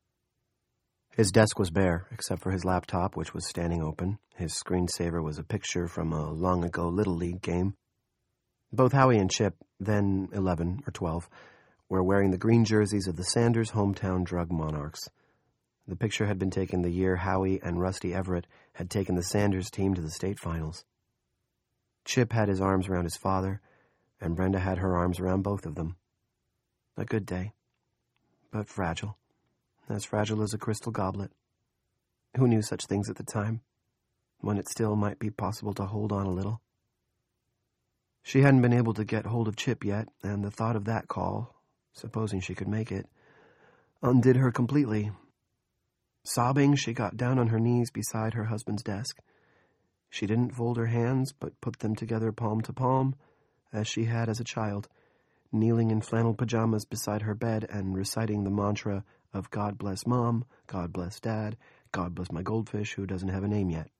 His desk was bare, except for his laptop, which was standing open. His screensaver was a picture from a long-ago Little League game. Both Howie and Chip, then eleven or twelve, were wearing the green jerseys of the Sanders hometown drug monarchs. The picture had been taken the year Howie and Rusty Everett had taken the Sanders team to the state finals. Chip had his arms around his father, and Brenda had her arms around both of them. A good day, but fragile, as fragile as a crystal goblet. Who knew such things at the time, when it still might be possible to hold on a little? She hadn't been able to get hold of Chip yet, and the thought of that call, supposing she could make it, undid her completely. Sobbing, she got down on her knees beside her husband's desk. She didn't fold her hands, but put them together palm to palm, as she had as a child, kneeling in flannel pajamas beside her bed and reciting the mantra of God bless Mom, God bless Dad, God bless my goldfish who doesn't have a name yet.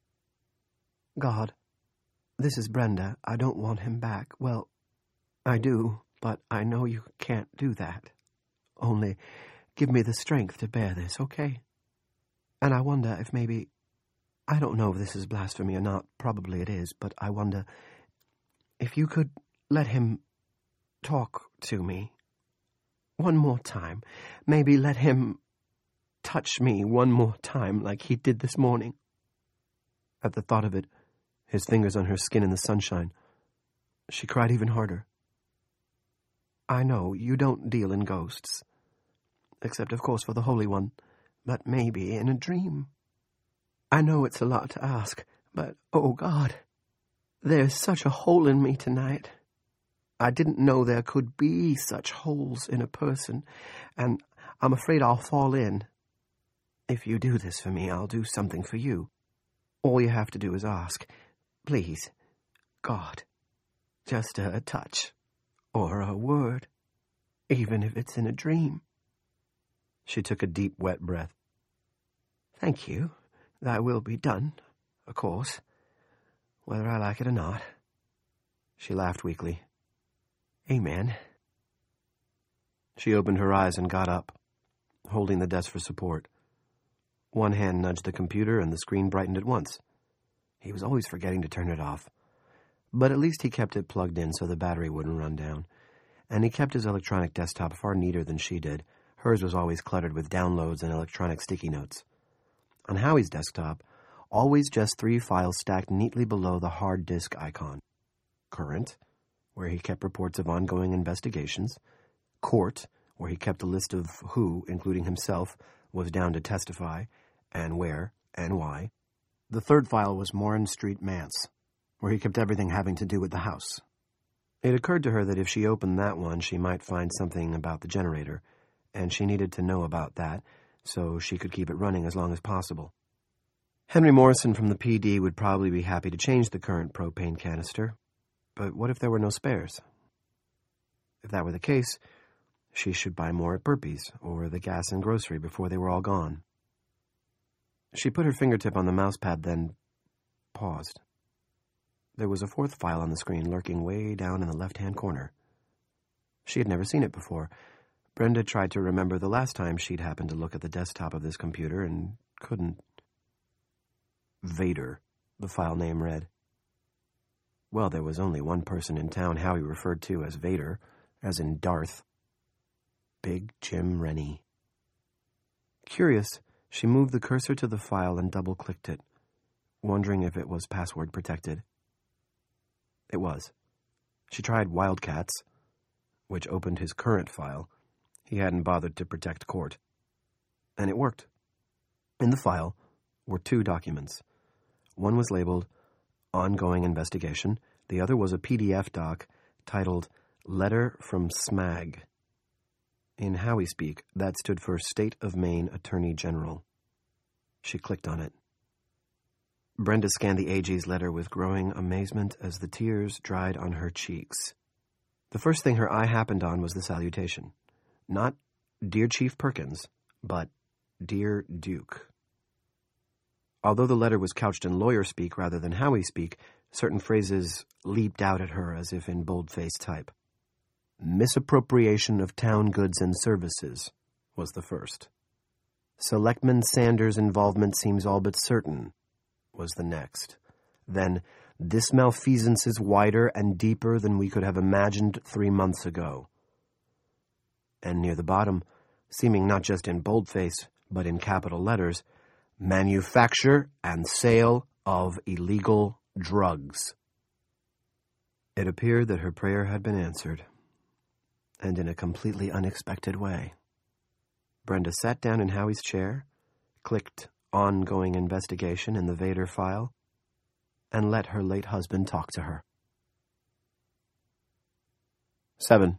God, this is Brenda. I don't want him back. Well, I do, but I know you can't do that. Only give me the strength to bear this, okay? And I wonder if maybe... I don't know if this is blasphemy or not. Probably it is, but I wonder if you could let him talk to me one more time. Maybe let him touch me one more time like he did this morning. At the thought of it, his fingers on her skin in the sunshine, she cried even harder. I know you don't deal in ghosts, except of course for the Holy One, but maybe in a dream. I know it's a lot to ask, but oh God, there's such a hole in me tonight. I didn't know there could be such holes in a person, and I'm afraid I'll fall in. If you do this for me, I'll do something for you. All you have to do is ask. Please, God, just a touch, or a word, even if it's in a dream. She took a deep, wet breath. Thank you. Thy will be done, of course, whether I like it or not. She laughed weakly. Amen. She opened her eyes and got up, holding the desk for support. One hand nudged the computer and the screen brightened at once. He was always forgetting to turn it off. But at least he kept it plugged in so the battery wouldn't run down. And he kept his electronic desktop far neater than she did. Hers was always cluttered with downloads and electronic sticky notes. On Howie's desktop, always just three files stacked neatly below the hard disk icon. Current, where he kept reports of ongoing investigations. Court, where he kept a list of who, including himself, was down to testify, and where, and why. The third file was Morin Street Manse, where he kept everything having to do with the house. It occurred to her that if she opened that one, she might find something about the generator, and she needed to know about that, so she could keep it running as long as possible. Henry Morrison from the P D would probably be happy to change the current propane canister, but what if there were no spares? If that were the case, she should buy more at Burpee's or the gas and grocery before they were all gone. She put her fingertip on the mousepad, then paused. There was a fourth file on the screen lurking way down in the left-hand corner. She had never seen it before. Brenda tried to remember the last time she'd happened to look at the desktop of this computer and couldn't. Vader, the file name read. Well, there was only one person in town Howie referred to as Vader, as in Darth. Big Jim Rennie. Curious, she moved the cursor to the file and double-clicked it, wondering if it was password protected. It was. She tried Wildcats, which opened his current file. He hadn't bothered to protect Court. And it worked. In the file were two documents. One was labeled Ongoing Investigation. The other was a P D F doc titled Letter from SMAG. In Howie speak, that stood for State of Maine Attorney General. She clicked on it. Brenda scanned the A G's letter with growing amazement as the tears dried on her cheeks. The first thing her eye happened on was the salutation. Not Dear Chief Perkins, but Dear Duke. Although the letter was couched in lawyer speak rather than Howie speak, certain phrases leaped out at her as if in bold-faced type. Misappropriation of town goods and services was the first. Selectman Sanders' involvement seems all but certain was the next. Then, this malfeasance is wider and deeper than we could have imagined three months ago. And near the bottom, seeming not just in boldface, but in capital letters, manufacture and sale of illegal drugs. It appeared that her prayer had been answered, and in a completely unexpected way. Brenda sat down in Howie's chair, clicked Ongoing Investigation in the Vader file, and let her late husband talk to her. Seven.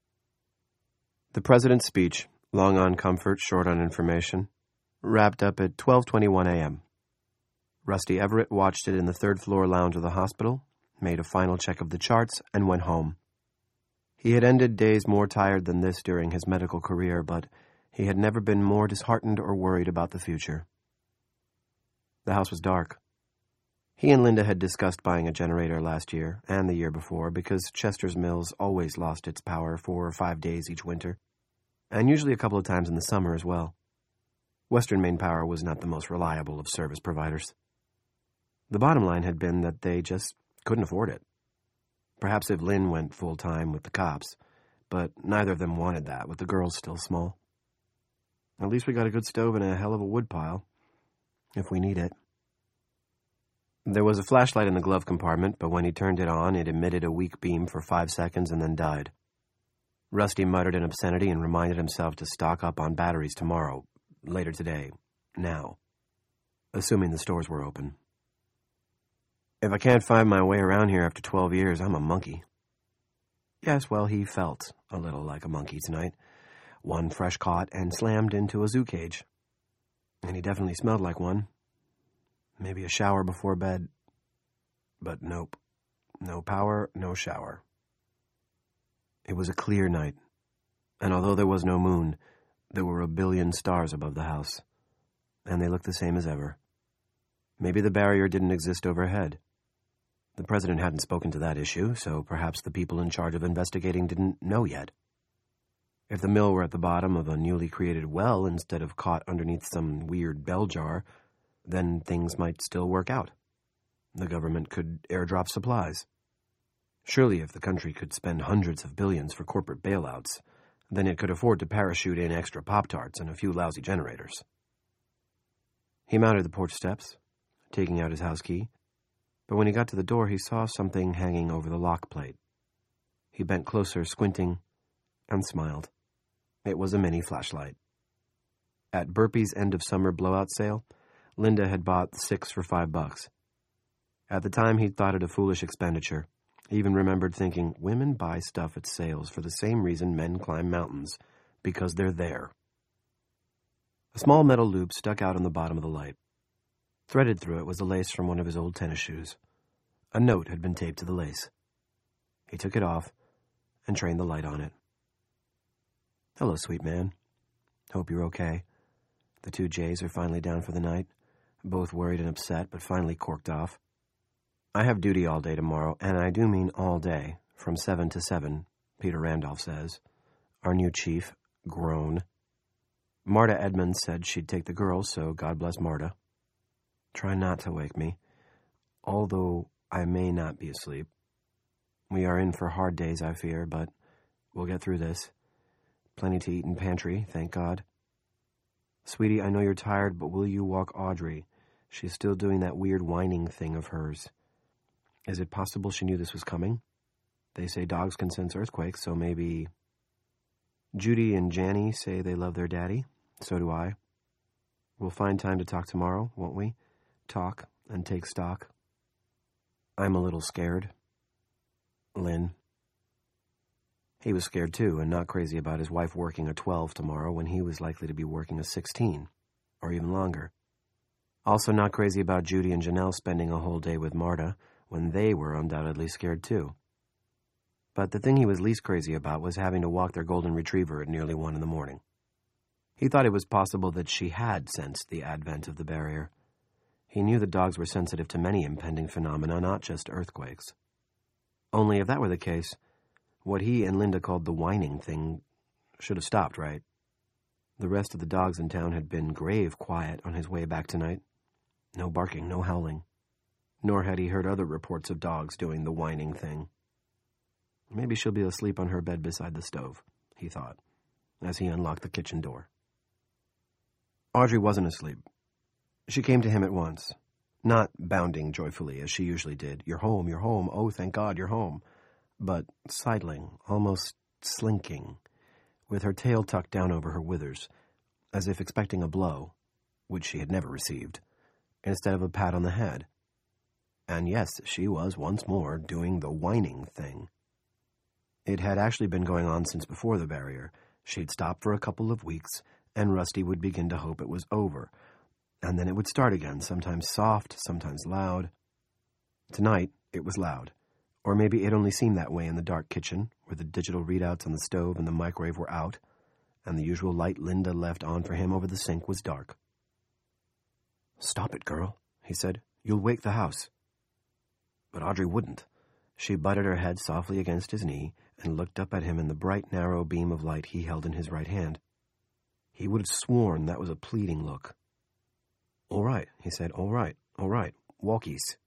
The president's speech, long on comfort, short on information, wrapped up at twelve twenty-one a.m. Rusty Everett watched it in the third-floor lounge of the hospital, made a final check of the charts, and went home. He had ended days more tired than this during his medical career, but he had never been more disheartened or worried about the future. The house was dark. He and Linda had discussed buying a generator last year and the year before because Chester's Mills always lost its power four or five days each winter, and usually a couple of times in the summer as well. Western Maine Power was not the most reliable of service providers. The bottom line had been that they just couldn't afford it. Perhaps if Lynn went full-time with the cops, but neither of them wanted that, with the girls still small. At least we got a good stove and a hell of a wood pile, if we need it. There was a flashlight in the glove compartment, but when he turned it on, it emitted a weak beam for five seconds and then died. Rusty muttered an obscenity and reminded himself to stock up on batteries tomorrow, later today, now, assuming the stores were open. If I can't find my way around here after twelve years, I'm a monkey. Yes, well, he felt a little like a monkey tonight, one fresh caught and slammed into a zoo cage. And he definitely smelled like one. Maybe a shower before bed. But nope. No power, no shower. It was a clear night, and although there was no moon, there were a billion stars above the house, and they looked the same as ever. Maybe the barrier didn't exist overhead. The president hadn't spoken to that issue, so perhaps the people in charge of investigating didn't know yet. If the mill were at the bottom of a newly created well instead of caught underneath some weird bell jar, then things might still work out. The government could airdrop supplies. Surely if the country could spend hundreds of billions for corporate bailouts, then it could afford to parachute in extra Pop-Tarts and a few lousy generators. He mounted the porch steps, taking out his house key, but when he got to the door, he saw something hanging over the lock plate. He bent closer, squinting, and smiled. It was a mini flashlight. At Burpee's end-of-summer blowout sale, Linda had bought six for five bucks. At the time, he'd thought it a foolish expenditure. He even remembered thinking, women buy stuff at sales for the same reason men climb mountains, because they're there. A small metal loop stuck out on the bottom of the light. Threaded through it was the lace from one of his old tennis shoes. A note had been taped to the lace. He took it off and trained the light on it. Hello, sweet man. Hope you're okay. The two Jays are finally down for the night, both worried and upset, but finally corked off. I have duty all day tomorrow, and I do mean all day, from seven to seven, Peter Randolph says. Our new chief, groan. Marta Edmonds said she'd take the girls, so God bless Marta. Try not to wake me, although I may not be asleep. We are in for hard days, I fear, but we'll get through this. Plenty to eat in pantry, thank God. Sweetie, I know you're tired, but will you walk Audrey? She's still doing that weird whining thing of hers. Is it possible she knew this was coming? They say dogs can sense earthquakes, so maybe... Judy and Janny say they love their daddy. So do I. We'll find time to talk tomorrow, won't we? Talk and take stock. I'm a little scared. Lynn. He was scared too, and not crazy about his wife working a twelve tomorrow when he was likely to be working a sixteen, or even longer. Also not crazy about Judy and Janelle spending a whole day with Marta, when they were undoubtedly scared too. But the thing he was least crazy about was having to walk their golden retriever at nearly one in the morning. He thought it was possible that she had sensed the advent of the barrier. He knew that dogs were sensitive to many impending phenomena, not just earthquakes. Only if that were the case, what he and Linda called the whining thing should have stopped, right? The rest of the dogs in town had been grave quiet on his way back tonight. No barking, no howling. Nor had he heard other reports of dogs doing the whining thing. Maybe she'll be asleep on her bed beside the stove, he thought, as he unlocked the kitchen door. Audrey wasn't asleep. She came to him at once, not bounding joyfully as she usually did. You're home, you're home, oh, thank God you're home. But sidling, almost slinking, with her tail tucked down over her withers, as if expecting a blow, which she had never received, instead of a pat on the head. And yes, she was once more doing the whining thing. It had actually been going on since before the barrier. She'd stop for a couple of weeks, and Rusty would begin to hope it was over. And then it would start again, sometimes soft, sometimes loud. Tonight, it was loud. Or maybe it only seemed that way in the dark kitchen, where the digital readouts on the stove and the microwave were out, and the usual light Linda left on for him over the sink was dark. "Stop it, girl," he said. "You'll wake the house." But Audrey wouldn't. She butted her head softly against his knee and looked up at him in the bright, narrow beam of light he held in his right hand. He would have sworn that was a pleading look. "All right," he said. "All right, all right. Walkies."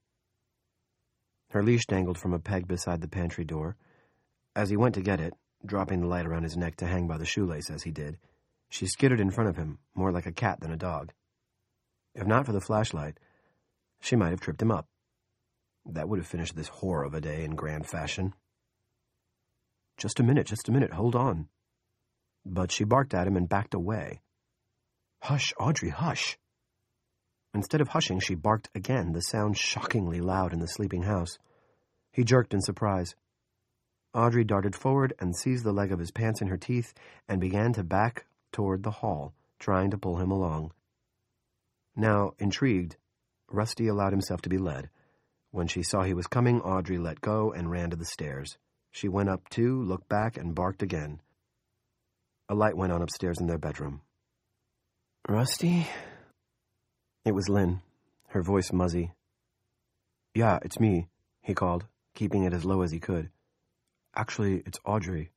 Her leash dangled from a peg beside the pantry door. As he went to get it, dropping the light around his neck to hang by the shoelace as he did, she skittered in front of him, more like a cat than a dog. If not for the flashlight, she might have tripped him up. That would have finished this horror of a day in grand fashion. "Just a minute, just a minute, hold on." But she barked at him and backed away. "Hush, Audrey, hush." Instead of hushing, she barked again, the sound shockingly loud in the sleeping house. He jerked in surprise. Audrey darted forward and seized the leg of his pants in her teeth and began to back toward the hall, trying to pull him along. Now, intrigued, Rusty allowed himself to be led. When she saw he was coming, Audrey let go and ran to the stairs. She went up, too, looked back, and barked again. A light went on upstairs in their bedroom. "Rusty?" It was Lynn, her voice muzzy. "Yeah, it's me," he called, keeping it as low as he could. "Actually, it's Audrey."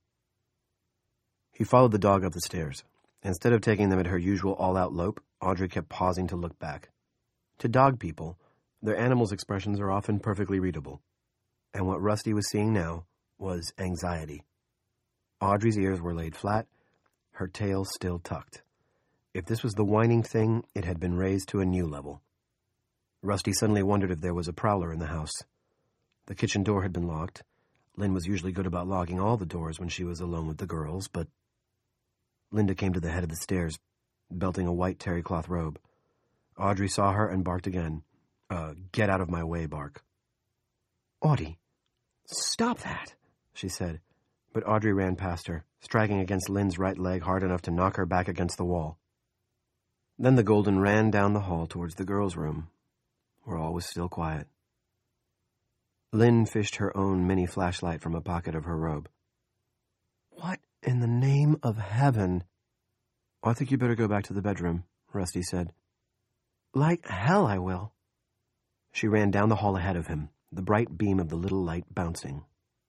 He followed the dog up the stairs. Instead of taking them at her usual all-out lope, Audrey kept pausing to look back. To dog people, their animals' expressions are often perfectly readable. And what Rusty was seeing now was anxiety. Audrey's ears were laid flat, her tail still tucked. If this was the whining thing, it had been raised to a new level. Rusty suddenly wondered if there was a prowler in the house. The kitchen door had been locked. Lynn was usually good about locking all the doors when she was alone with the girls, but... Linda came to the head of the stairs, belting a white terry cloth robe. Audrey saw her and barked again. Uh, get out of my way bark. "Audie, stop that," she said. But Audrey ran past her, striking against Lynn's right leg hard enough to knock her back against the wall. Then the Golden ran down the hall towards the girls' room, where all was still quiet. Lynn fished her own mini flashlight from a pocket of her robe. "What in the name of heaven?" "I think you better go back to the bedroom," Rusty said. "Like hell I will." She ran down the hall ahead of him, the bright beam of the little light bouncing.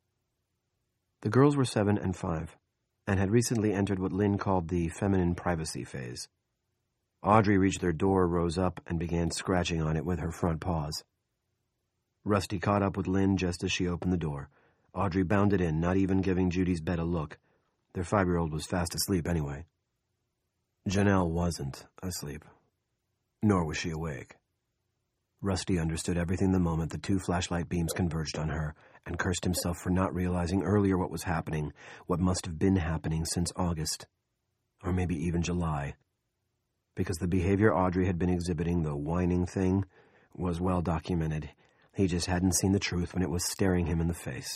The girls were seven and five, and had recently entered what Lynn called the feminine privacy phase. Audrey reached their door, rose up, and began scratching on it with her front paws. Rusty caught up with Lynn just as she opened the door. Audrey bounded in, not even giving Judy's bed a look. Their five-year-old was fast asleep anyway. Janelle wasn't asleep, nor was she awake. Rusty understood everything the moment the two flashlight beams converged on her, and cursed himself for not realizing earlier what was happening, what must have been happening since August, or maybe even July. Because the behavior Audrey had been exhibiting, the whining thing, was well documented. He just hadn't seen the truth when it was staring him in the face.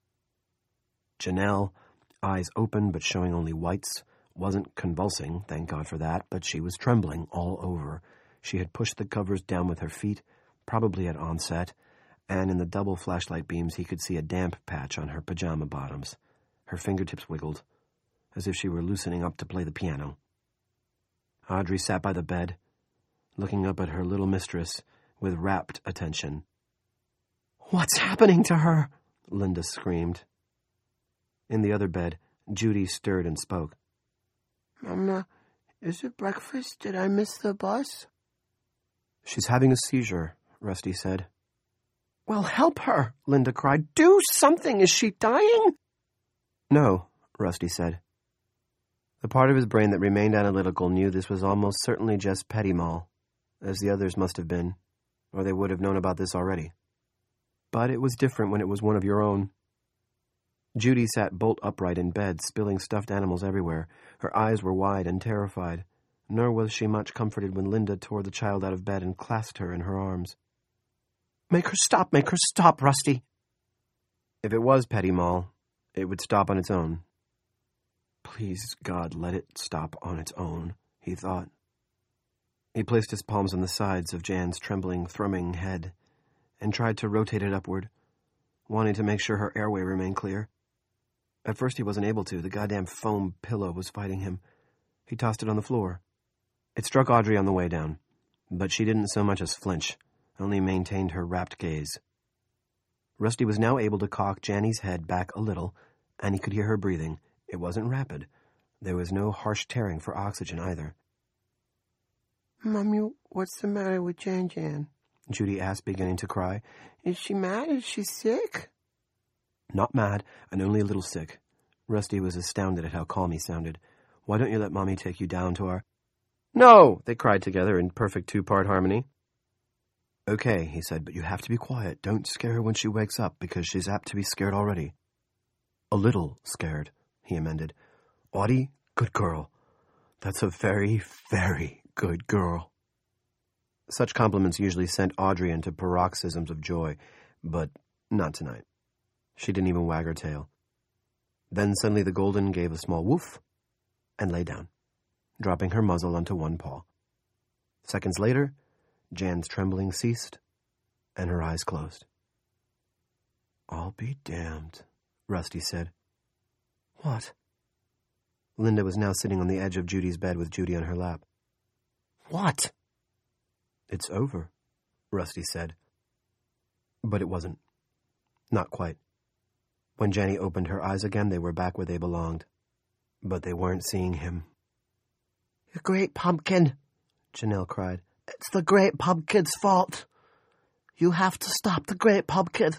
Janelle, eyes open but showing only whites, wasn't convulsing, thank God for that, but she was trembling all over. She had pushed the covers down with her feet, probably at onset, and in the double flashlight beams he could see a damp patch on her pajama bottoms. Her fingertips wiggled, as if she were loosening up to play the piano. Audrey sat by the bed, looking up at her little mistress with rapt attention. "What's happening to her?" Linda screamed. In the other bed, Judy stirred and spoke. "Mama, is it breakfast? Did I miss the bus?" "She's having a seizure," Rusty said. "Well, help her," Linda cried. "Do something! Is she dying?" "No," Rusty said. The part of his brain that remained analytical knew this was almost certainly just Petty Moll, as the others must have been, or they would have known about this already. But it was different when it was one of your own. Judy sat bolt upright in bed, spilling stuffed animals everywhere. Her eyes were wide and terrified, nor was she much comforted when Linda tore the child out of bed and clasped her in her arms. "Make her stop! Make her stop, Rusty!" If it was Petty Moll, It would stop on its own. Please, God, let it stop on its own, he thought. He placed his palms on the sides of Jan's trembling, thrumming head and tried to rotate it upward, wanting to make sure her airway remained clear. At first he wasn't able to. The goddamn foam pillow was fighting him. He tossed it on the floor. It struck Audrey on the way down, but she didn't so much as flinch, only maintained her rapt gaze. Rusty was now able to cock Janny's head back a little, and he could hear her breathing. It wasn't rapid. There was no harsh tearing for oxygen either. Mommy, what's the matter with Jan Jan? Judy asked, beginning to cry. Is she mad? Is she sick? Not mad, and only a little sick. Rusty was astounded at how calm he sounded. Why don't you let Mommy take you down to our... No! They cried together in perfect two-part harmony. Okay, he said, but you have to be quiet. Don't scare her when she wakes up, because she's apt to be scared already. A little scared, he amended. Audie, good girl. That's a very, very good girl. Such compliments usually sent Audrey into paroxysms of joy, but not tonight. She didn't even wag her tail. Then suddenly the Golden gave a small woof and lay down, dropping her muzzle onto one paw. Seconds later, Jan's trembling ceased, and her eyes closed. I'll be damned, Rusty said. What? Linda was now sitting on the edge of Judy's bed with Judy on her lap. What? It's over, Rusty said. But it wasn't. Not quite. When Janny opened her eyes again, they were back where they belonged. But they weren't seeing him. The Great Pumpkin, Janelle cried. It's the Great Pumpkin's fault. You have to stop the Great Pumpkin.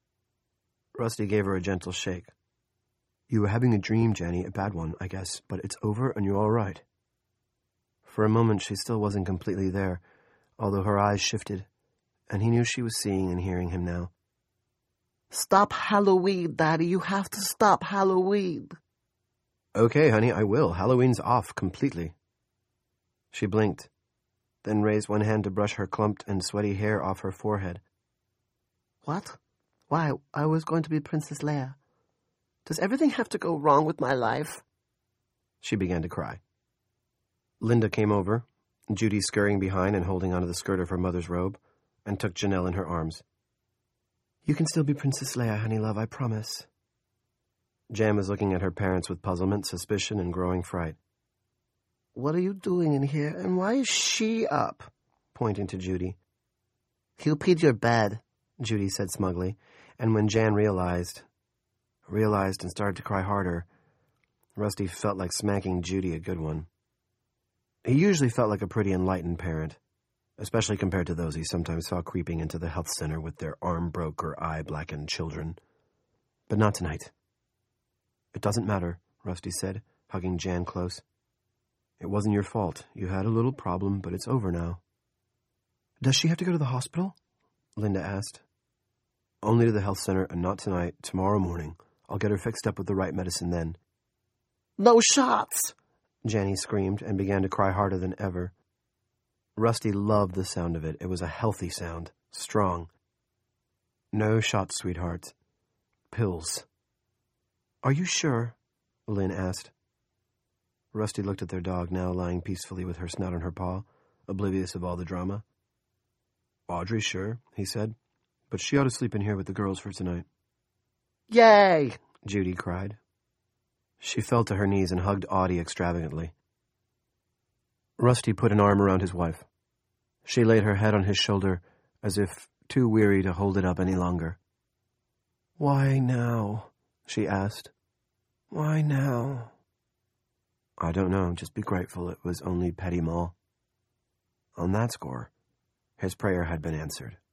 Rusty gave her a gentle shake. You were having a dream, Janny, a bad one, I guess, but it's over and you're all right. For a moment, she still wasn't completely there, although her eyes shifted, and he knew she was seeing and hearing him now. Stop Halloween, Daddy. You have to stop Halloween. Okay, honey, I will. Halloween's off completely. She blinked, then raised one hand to brush her clumped and sweaty hair off her forehead. What? Why, I was going to be Princess Leia. Does everything have to go wrong with my life? She began to cry. Linda came over, Judy scurrying behind and holding onto the skirt of her mother's robe, and took Janelle in her arms. You can still be Princess Leia, honey love, I promise. Jan was looking at her parents with puzzlement, suspicion, and growing fright. What are you doing in here, and why is she up? Pointing to Judy. You peed your bed, Judy said smugly, and when Jan realized, realized and started to cry harder, Rusty felt like smacking Judy a good one. He usually felt like a pretty enlightened parent, especially compared to those he sometimes saw creeping into the health center with their arm-broke or eye-blackened children. But not tonight. It doesn't matter, Rusty said, hugging Jan close. It wasn't your fault. You had a little problem, but it's over now. Does she have to go to the hospital? Linda asked. Only to the health center, and not tonight, tomorrow morning. I'll get her fixed up with the right medicine then. No shots! Janny screamed and began to cry harder than ever. Rusty loved the sound of it. It was a healthy sound, strong. No shots, sweetheart. Pills. Are you sure? Lynn asked. Rusty looked at their dog, now lying peacefully with her snout on her paw, oblivious of all the drama. Audrey's sure, he said, but she ought to sleep in here with the girls for tonight. Yay! Judy cried. She fell to her knees and hugged Audie extravagantly. Rusty put an arm around his wife. She laid her head on his shoulder, as if too weary to hold it up any longer. Why now? She asked. Why now? I don't know, just be grateful it was only Petit Mal. On that score, his prayer had been answered.